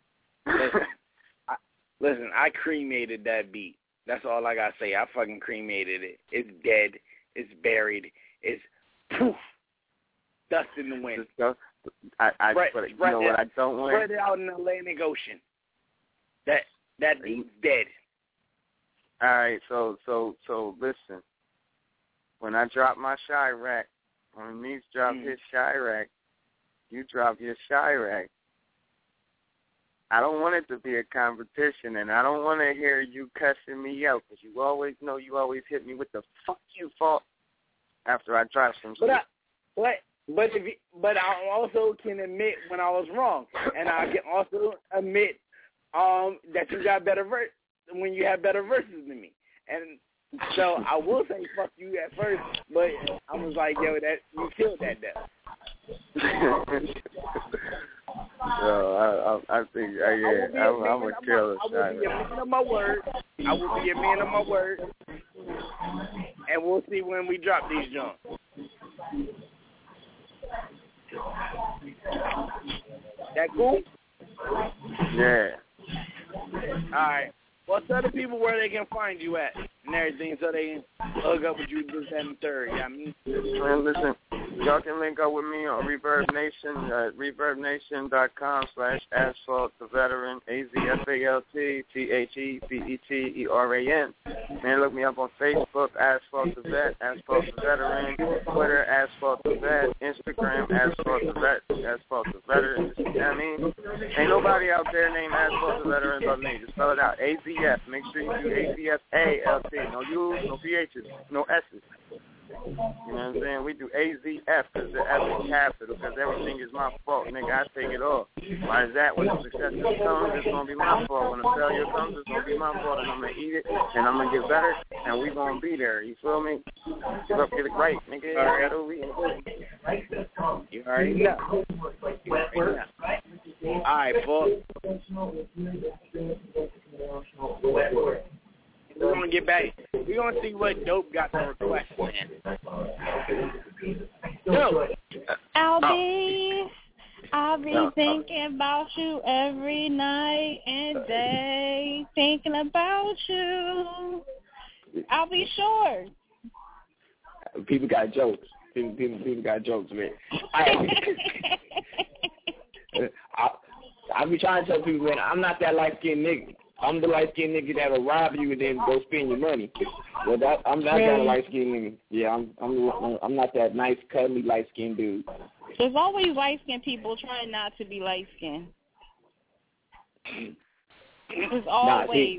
Listen, I cremated that beat. That's all I got to say. I fucking cremated it. It's dead. It's buried. It's poof. Dust in the wind. You know what I don't want? Spread it out in the Atlantic Ocean. That beat's dead. All right, so listen. When I drop my Chirac, when Meeks drop his Chirac, you drop your Chirac. I don't want it to be a competition, and I don't want to hear you cussing me out, because you always know you always hit me with the fuck you fault after I drop some shit. But I also can admit when I was wrong, and I can also admit that you got better when you have better verses than me. And so I will say fuck you at first, but I was like, yo, that you killed that death. I think, I'm going to kill it. I will be a man of my word. I will be a man of my word. And we'll see when we drop these jumps. That cool? Yeah. All right. Well, tell the people where they can find you at and everything so they can hook up with you this and the third. Yeah, I mean. Man, listen, y'all can link up with me on Reverb Nation at reverbnation.com/Asphalt the Veteran, AZFALTTHEVETERAN. Man, look me up on Facebook, Asphalt the Vet, Asphalt the Veteran, Twitter, Asphalt the Vet, Instagram, Asphalt the Vet, Asphalt the Veteran. You know what I mean? Ain't nobody out there named Asphalt the Veteran but me. Just spell it out. AZF. Make sure you do AZFALT. No U's, no PH's, no S's. You know what I'm saying? We do AZF because the F is capital, because everything is my fault, nigga. I take it all. Why is that? When the success comes, it's going to be my fault. When the failure comes, it's going to be my fault, and I'm going to eat it, and I'm going to get better, and we going to be there. You feel me? Get up, get it right, nigga. You already know. All right, folks. We're going to get back. We're going to see what Dope got to request, man. Dope. I'll be thinking about you every night and day, thinking about you. I'll be sure. People got jokes. People got jokes, man. I be trying to tell people, man, I'm not that light-skinned nigga. I'm the light-skinned nigga that'll rob you and then go spend your money. Well, I'm not that light-skinned nigga. Yeah, I'm not that nice, cuddly, light-skinned dude. There's always light-skinned people trying not to be light-skinned. There's always.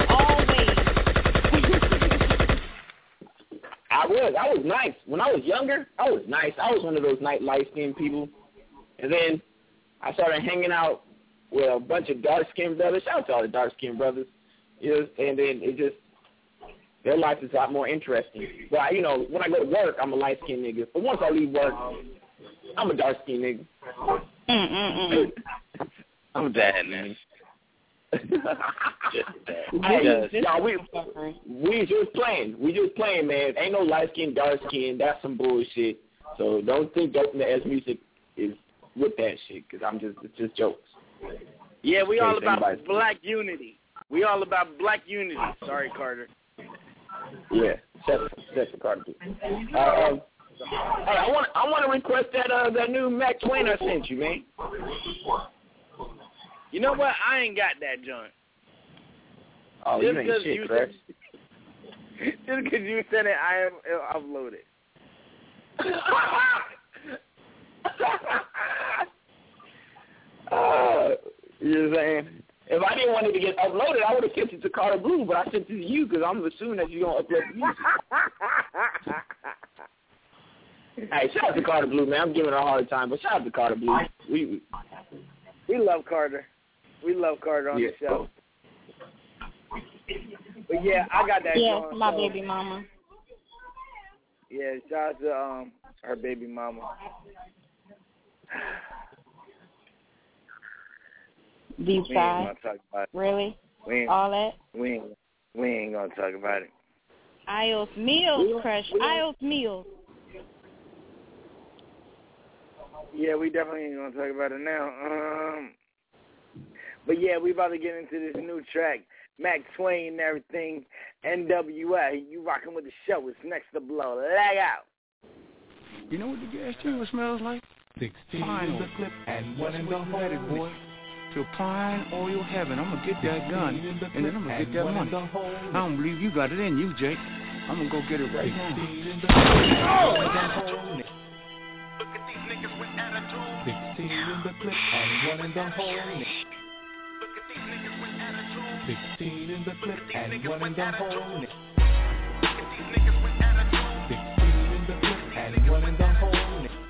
I was nice. When I was younger, I was nice. I was one of those light-skinned people. And then I started hanging out with a bunch of dark-skinned brothers. Shout out to all the dark-skinned brothers. And then their life is a lot more interesting. But, when I go to work, I'm a light-skinned nigga. But once I leave work, I'm a dark-skinned nigga. I'm dead, man. We just playing. We just playing, man. Ain't no light-skinned, dark-skinned. That's some bullshit. So don't think Dope in the S music is with that shit, because it's just jokes. Yeah, we all about black unity. We all about black unity. Sorry, Carter. Yeah, except Carter. I want to request that new Mac Twain I sent you, man. You know what? I ain't got that joint. Oh, you ain't shit, Chris. Just because you said it, I uploaded. You know what I'm saying? If I didn't want it to get uploaded, I would have sent it to Carter Blue, but I sent it to you because I'm assuming that you're going to upload the music. Hey, shout out to Carter Blue, man. I'm giving her a hard time, but shout out to Carter Blue. We love Carter. We love Carter on the show. But yeah, I got that. Yeah, my baby mama. Yeah, shout out to her baby mama. Deep side. Really? All that? We ain't gonna talk about it. Ios Meals, Crush. Ios Meals. Yeah, we definitely ain't gonna talk about it now. But yeah, we about to get into this new track. Mac Twain and everything. NWA. You rocking with the show. It's Next to Blow. Leg out. You know what the gas chamber smells like? 16 in the clip and one in the hole, boy. To Pine Oil Heaven. I'm going to get that gun, and then I'm going to get that money. I don't believe you got it in you, Jake. I'm going to go get it right now. Look at these niggas with attitude. 16 in the clip and one in the hole. Look at these niggas with attitude. 16 in the clip and one in the hole. Look at these niggas with attitude. 16 in the clip and one in the hole.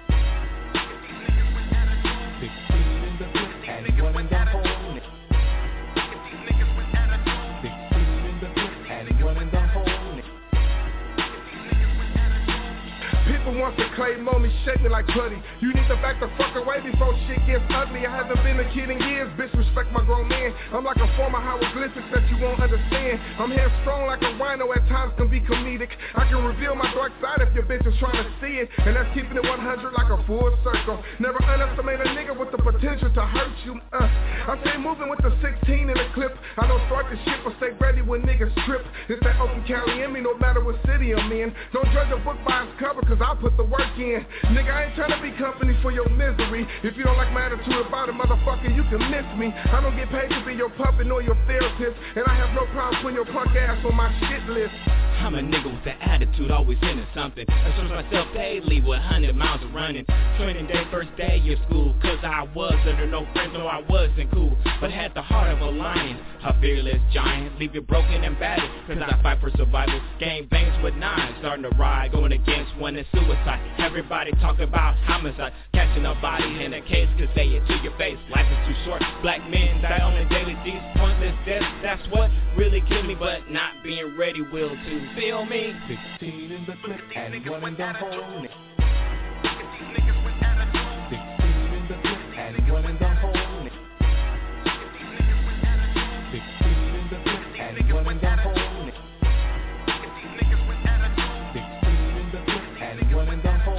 Wants to claim on me, shake me like putty. You need to back the fuck away before shit gets ugly. I haven't been a kid in years, bitch, respect my grown man. I'm like a former hieroglyphics that you won't understand. I'm headstrong like a rhino, at times can be comedic. I can reveal my dark side if your bitch is trying to see it. And that's keeping it 100 like a full circle. Never underestimate a nigga with the potential to hurt you. I stay moving with the 16 in the clip. I don't start the shit, but stay ready when niggas trip. It's that Oakland County in me, no matter what city I'm in. Don't judge a book by its cover, cause I put the work in. Nigga, I ain't trying to be company for your misery. If you don't like my attitude about it, motherfucker, you can miss me. I don't get paid to be your puppet nor your therapist, and I have no problem putting your punk ass on my shit list. I'm a nigga with an attitude, always into something. I search myself daily with 100 miles of running. Training day, first day of school, cause I was under no friends, no I wasn't cool, but had the heart of a lion, a fearless giant, leave you broken and battered, cause I fight for survival, gang bangs with knives, starting to ride, going against one is suicide. Everybody talk about homicide, catching a body in a case, cause say it to your face, life is too short, black men die on a daily, these pointless deaths, that's what really killed me, but not being ready will too. Feel me? 16 in the clip and one in the hole. 16 in the clip and one in the hole. 16 in the clip and one in the hole. 16 in the clip and one in the hole.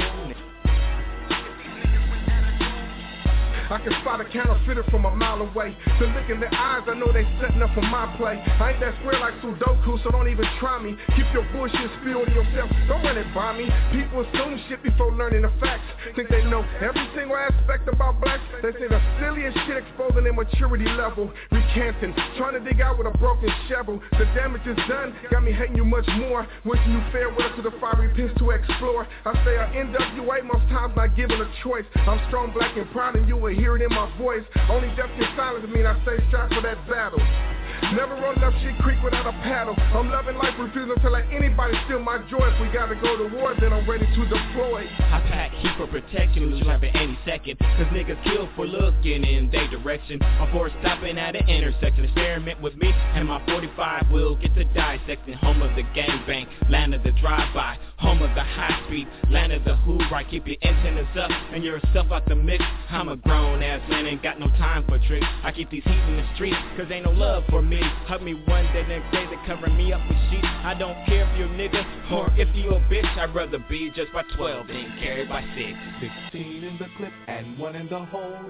I can spot a counterfeiter from a mile away. The look in their eyes, I know they setting up for my play. I ain't that square like Sudoku, so don't even try me. Keep your bullshit spilled to yourself, don't run it by me. People assume shit before learning the facts. Think they know every single aspect about blacks. They say the silliest shit exposing their maturity level. Recanting, trying to dig out with a broken shovel. The damage is done, got me hating you much more. Wishing you farewell to the fiery pits to explore. I say a NWA, most times not given a choice. I'm strong, black, and proud, and you will hear it in my voice. Only death can silence me, and I stay strapped for that battle. Never run up shit creek without a paddle. I'm loving life, refusing to let anybody steal my joy. If we gotta go to war, then I'm ready to deploy. I pack heat for protection, lose life at any second, cause niggas kill for looking in their direction. I'm for stopping at an intersection. Experiment with me and my 45 will get to dissecting. Home of the gangbang, land of the drive-by, home of the high speed, land of the hoorah. I keep your antennas up and yourself out the mix. I'm a grown ass man, ain't got no time for tricks. I keep these heat in the streets, cause ain't no love for me. Hug me one day, next day they cover me up with sheets. I don't care if you're a nigga or if you a bitch. I'd rather be just by 12 than carried by 6. 16 in the clip and one in the hole.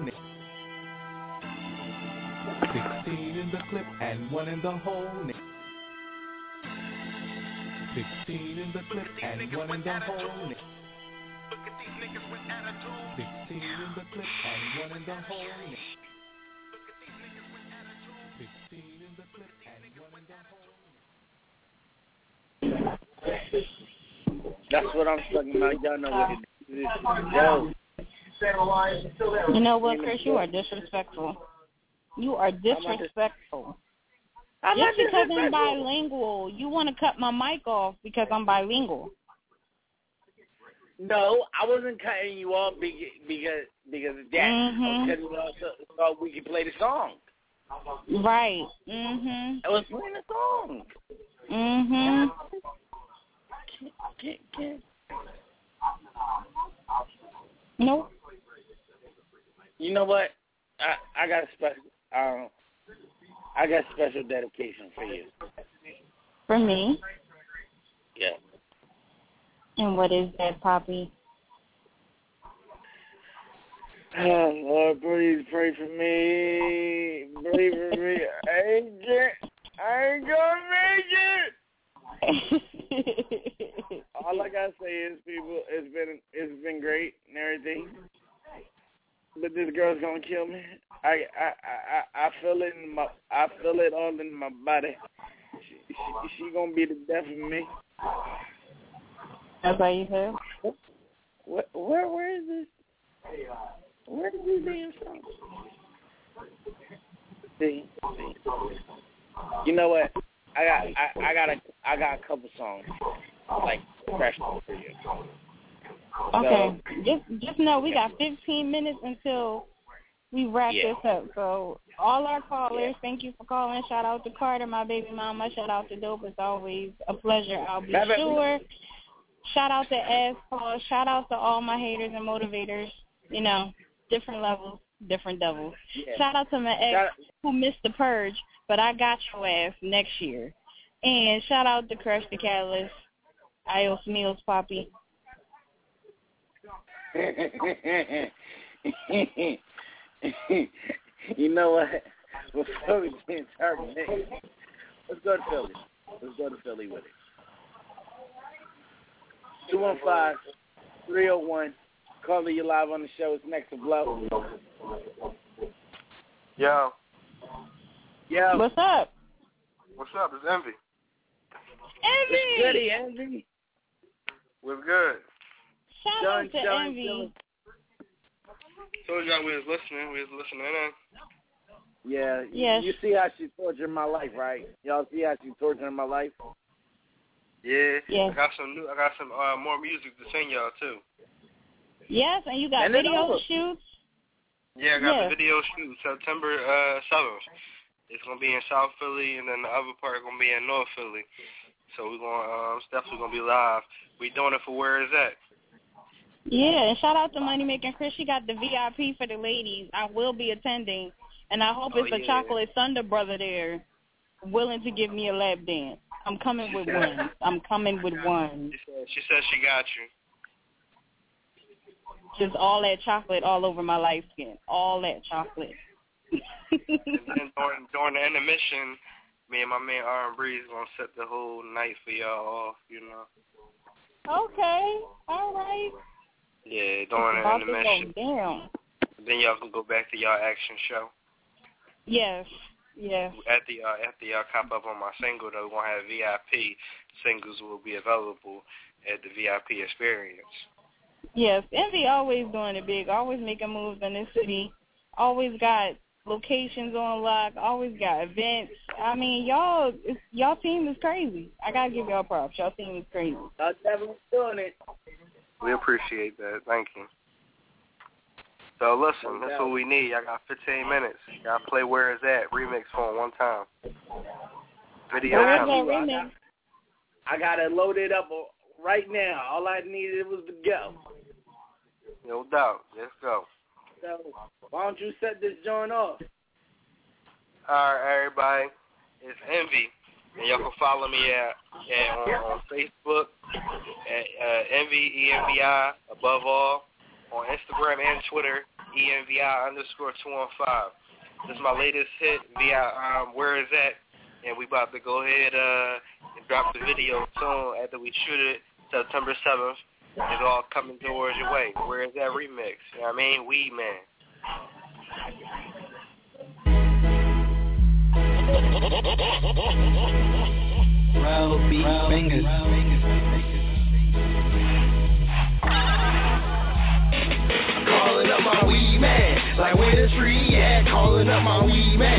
16 in the clip and one in the hole. 16 in the clip and one in the hole. 16 in the clip and one in the hole. 16 in the clip and one in the hole. That's what I'm talking about. Y'all know what it is. Yo. You know what, Chris? You are disrespectful. You are disrespectful. Just because I'm bilingual, you want to cut my mic off because I'm bilingual. No, I wasn't cutting you off because of that. I was cutting you off so we could play the song. Right. I was playing the song. Nope. You know what? I got a special. I got special dedication for you. For me? Yeah. And what is that, Poppy? Lord, please pray for me. Pray for me. I ain't gonna make it. All I gotta say is, people, it's been great and everything, but this girl's gonna kill me. I feel it all in my body. She gonna be the death of me. That's how you feel? Where is this? Where did this damn song? See. You know what? I got a couple songs like fresh for you. Okay. So, just know we got 15 minutes until we wrap this up. So all our callers, thank you for calling. Shout out to Carter, my baby mama. Shout out to Dope. It's always a pleasure. I'll be sure. Shout out to Ass Paul. Shout out to all my haters and motivators. You know, different levels, different devils. Yeah. Shout out to my ex who missed the purge, but I got your ass next year. And shout out to Crush the Catalyst. Adios meals, Poppy. You know what? Before we get started, let's go to Philly. Let's go to Philly with it. 215-301. Calling you live on the show. It's Next to Blow. Yo. What's up? What's up? It's Envy. Envy! It's goody, Envy. What's good? Shout out to Envy. Told y'all we was listening. We was listening in. Yeah. Yes. You see how she tortured my life, right? Y'all see how she tortured my life? Yeah. Yes. I got some more music to send y'all too. Yes, and you got video shoots. Yeah, I got the video shoot September 7th. It's gonna be in South Philly, and then the other part gonna be in North Philly. So we're gonna it's definitely gonna be live. We doing it for Where Is That? Yeah, and shout out to Money Making Chris. She got the VIP for the ladies. I will be attending, and I hope it's a Chocolate Thunder brother there, willing to give me a lap dance. I'm coming with one. She said she got you. Just all that chocolate all over my light skin. All that chocolate. And then during the intermission, me and my man R&B is going to set the whole night for y'all off, you know. Okay. All right. Yeah, during the intermission. Go down. Then y'all can go back to y'all action show. Yes. Yes. After y'all cop up on my single, though, we're going to have VIP singles will be available at the VIP experience. Yes, Envy always doing it big, always making moves in this city, always got locations on lock, always got events. I mean, y'all team is crazy. I got to give y'all props. Y'all team is crazy. Y'all definitely doing it. We appreciate that. Thank you. So listen, that's what we need. I got 15 minutes. Y'all play Where Is That remix for one time. Video. Remix? I got to load it up right now. All I needed was to go. No doubt. Let's go. So why don't you set this joint off? All right, everybody. It's Envy. And y'all can follow me on Facebook at Envy, ENVI, above all. On Instagram and Twitter, ENVI_215. This is my latest hit via Where Is That? And we about to go ahead and drop the video soon after we shoot it, September 7th. It's all coming towards your way. Where Is That remix? You know what I mean? Weed Man. Round beat bangers. Calling up my weed man, like where the tree at? Calling up my weed man.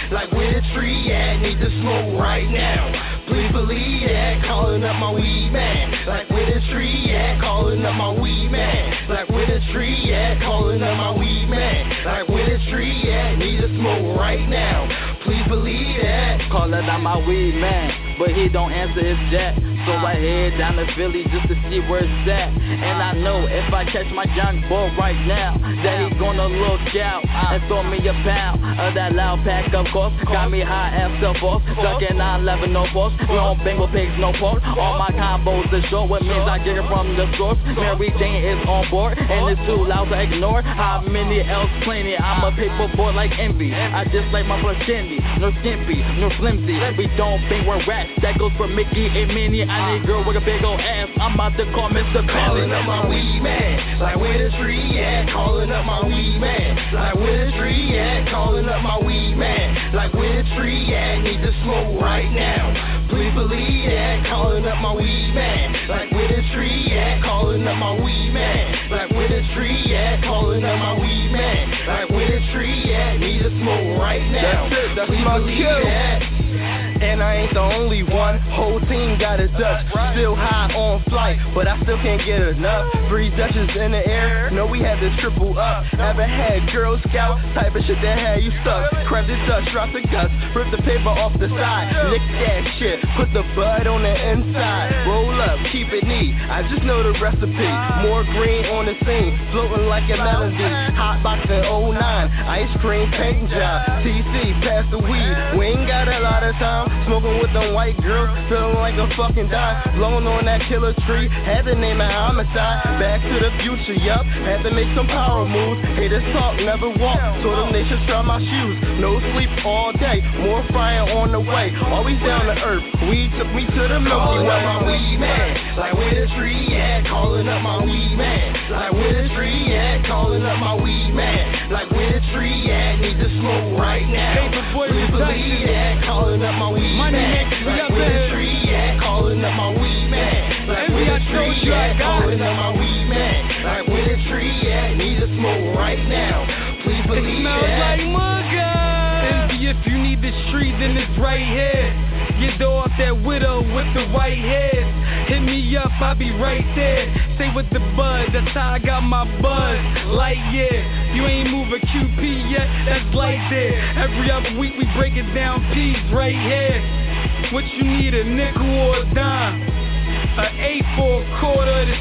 Like where the tree at, need to smoke right now. Please believe that, calling up my weed man. Like where the tree at, calling up my weed man. Like where the tree at, calling up my weed man. Like where the tree at, need to smoke right now. Please believe that. Calling out my weed man, but he don't answer his jack. So I head down to Philly just to see where it's at. And I know if I catch my young boy right now, that he's gonna look out and throw me a pound of that loud pack, of course. Got me high as self-off, ducking 911, no force. We don't Bengal pigs, no pork. All my combos are short, what means I get it from the source. Mary Jane is on board, and it's too loud to ignore. How many else plenty? I'm a paper boy like envy. I just like my blood candy, no skimpy, no flimsy. We don't bang, we're rats. That goes for Mickey and Minnie. I need a girl with a big old ass. I'm about to call Mr. Calling up my weed man. Like where the tree at? Calling up my weed man. Like where the tree at? Calling up my weed man. Like where the tree at? Need to smoke right now. Please believe that. Calling up my weed man. Like where the tree at? Calling up my weed man. Like where the tree at? Calling up my weed man. Like where the tree at? Need to smoke right now. That's my cue. And I ain't the only one, whole team got a Dutch. Still high on flight, but I still can't get enough. 3 Dutches in the air, no we had to triple up. Ever had Girl Scout, type of shit that had you stuck. Crab the Dutch, drop the guts, rip the paper off the side. Lick that shit, put the bud on the inside. Roll up, keep it neat, I just know the recipe. More green on the scene, floating like a melody. Hot boxing 09, ice cream paint job. TC, pass the weed, we ain't got a lot of time. Smoking with them white girls, feeling like a fucking dime. Blowing on that killer tree, had to name it homicide. Back to the future, yup, had to make some power moves. Haters talk, never walk, told them they should try my shoes. No sleep all day, more fire on the way. Always down to earth, weed took me to the Milky Way. Calling up my weed man, like where the tree at? Calling up my weed man, like where the tree at? Calling up my weed man, like where the tree at? Need to smoke right now. Please believe that. Calling up my weed man, like where the tree at? Calling up my weed man, like where the tree at? Calling up my weed man, like where the tree at? Need to smoke right now. Please believe that. It smells like mugga. Envy if you need the street, then it's right here. Get off that widow with the white hairs. Hit me up, I'll be right there. Stay with the bud, that's how I got my buzz. Light year, you ain't move a QP yet, that's light there. Every other week we break it down, P's right here. What you need, a nickel or a dime? An 8 for a quarter of the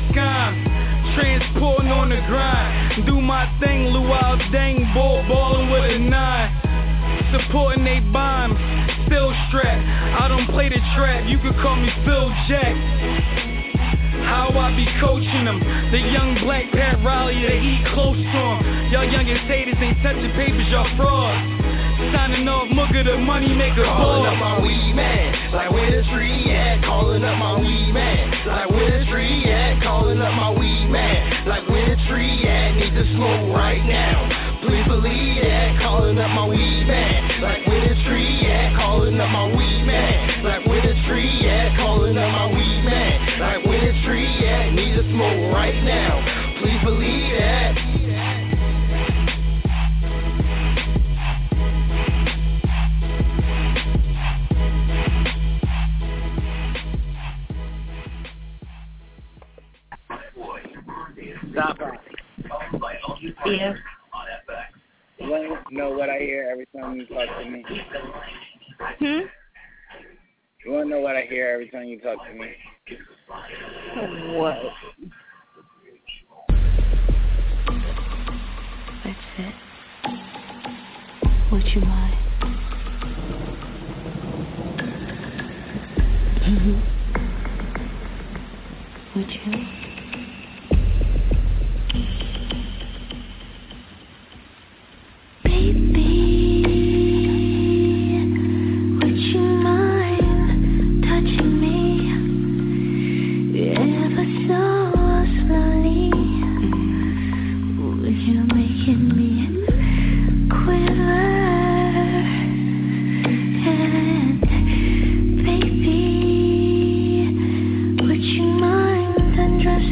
scam. Transporting on the grind. Do my thing, luau dang, ballin' with a 9. Supporting they bombs, still strapped. I don't play the trap, you could call me Phil Jack. How I be coaching them, the young black Pat Riley, they eat close to them. Y'all youngest haters ain't touching papers, y'all frauds. Signing off Mugga, the money maker. Calling up my weed man, like where the tree at? Calling up my weed man, like where the tree at? Calling up my weed man, like where the tree at? Need to smoke right now. Please believe that. Calling up my weed man, like where the tree at? Calling up my weed man, like where the tree at? Calling up my weed man, like where the tree at? Need to smoke right now. Please believe that. Stop it. Yeah. You want to know what I hear every time you talk to me? You want to know what I hear every time you talk to me? What? That's it. Would you mind? Would you? Undress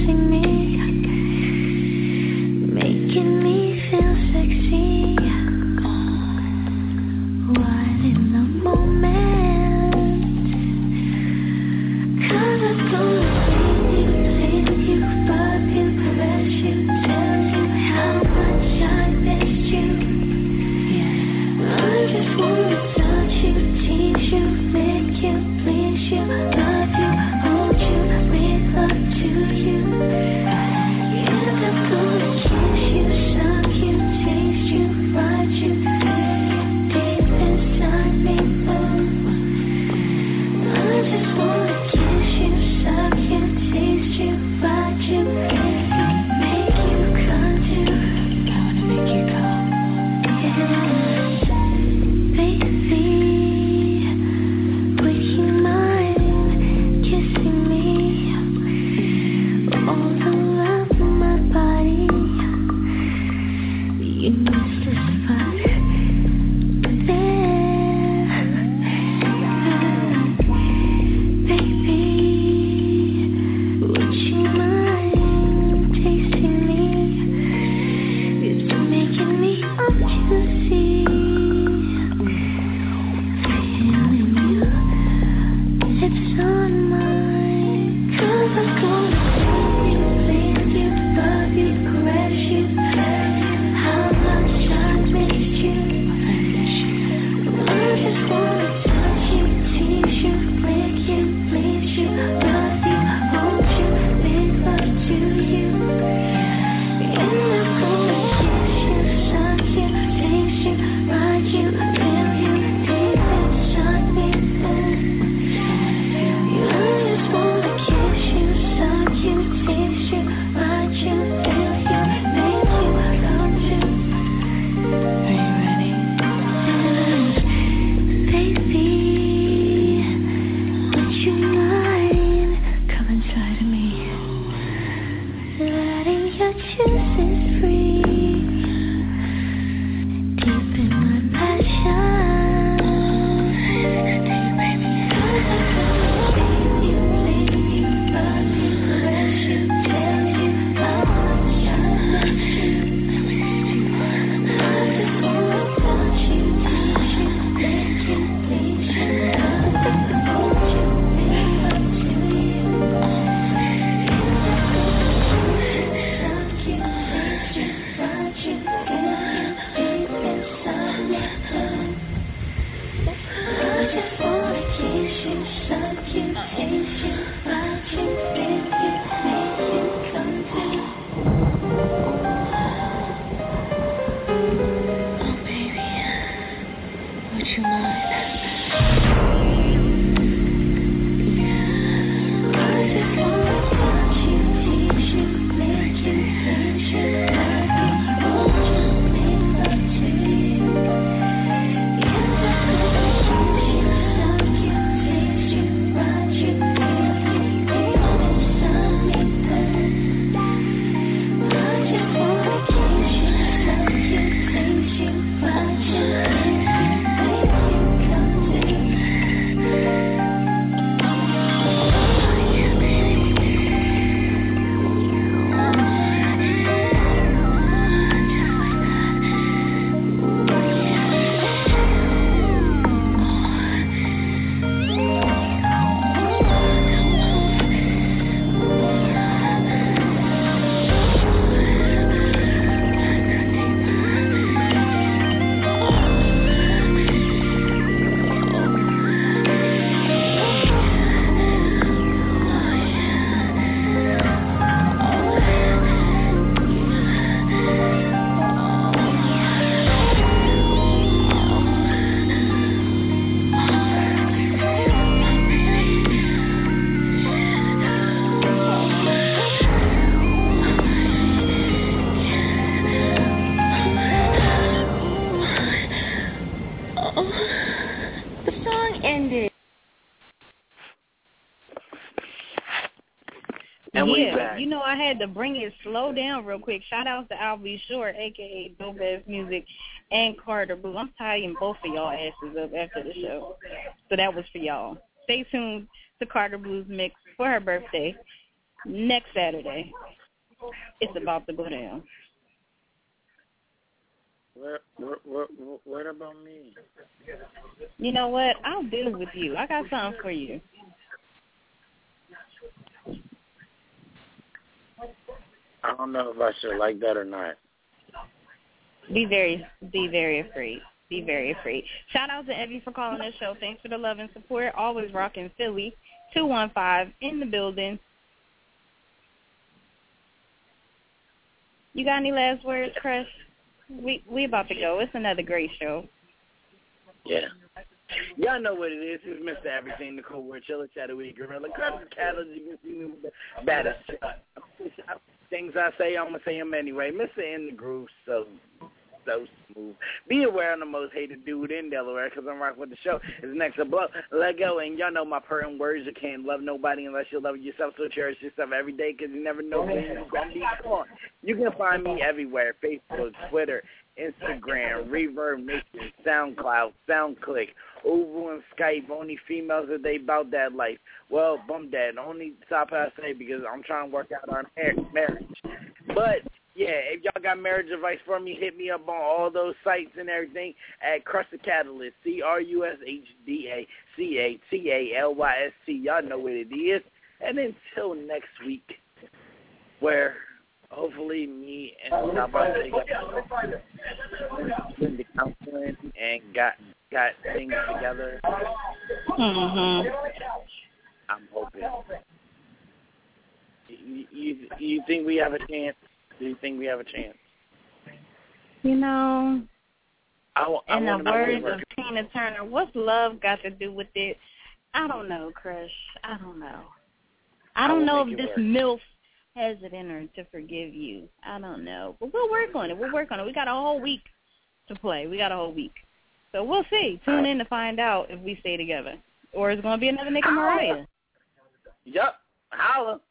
You know, I had to bring it slow down real quick. Shout out to Al B. Short, a.k.a. Dope Ass Music, and Carter Blue. I'm tying both of y'all asses up after the show. So that was for y'all. Stay tuned to Carter Blue's mix for her birthday next Saturday. It's about to go down. What about me? You know what? I'll deal with you. I got something for you. I don't know if I should like that or not. Be very afraid. Be very afraid. Shout out to Evie for calling this show. Thanks for the love and support. Always rocking Philly. 215 in the building. You got any last words, Chris? We about to go. It's another great show. Yeah. Y'all know what it is. It's Mr. Everything, the cold word, chiller, shadowy, gorilla, crab the cattle, you can see me with the baddest things I say, I'm going to say them anyway. Mr. In the Groove, so smooth. Be aware I'm the most hated dude in Delaware because I'm rocking with the show. It's next to blow. Let go. And y'all know my pertinent words. You can't love nobody unless you love yourself. So cherish yourself every day because you never know when you're going to be gone. You can find me everywhere. Facebook, Twitter, Instagram, Reverb Nation, SoundCloud, SoundClick, Oval and Skype. Only females that they about that life. Well, bum that. Only stop I say because I'm trying to work out our marriage. But yeah, if y'all got marriage advice for me, hit me up on all those sites and everything at Crush the Catalyst, CRUSHDACATALYST. Y'all know what it is. And until next week, where hopefully me and somebody got the counseling and got things together. Mm-hmm. I'm hoping. You think we have a chance? Do you think we have a chance? You know, in the words of work. Tina Turner, what's love got to do with it? I don't know, Crush. I don't know. I don't know if this MILF has it in her to forgive you. I don't know. But we'll work on it. We got a whole week to play. So we'll see. Tune in to find out if we stay together. Or it's going to be another Nick and Mariah. Yup. Holla.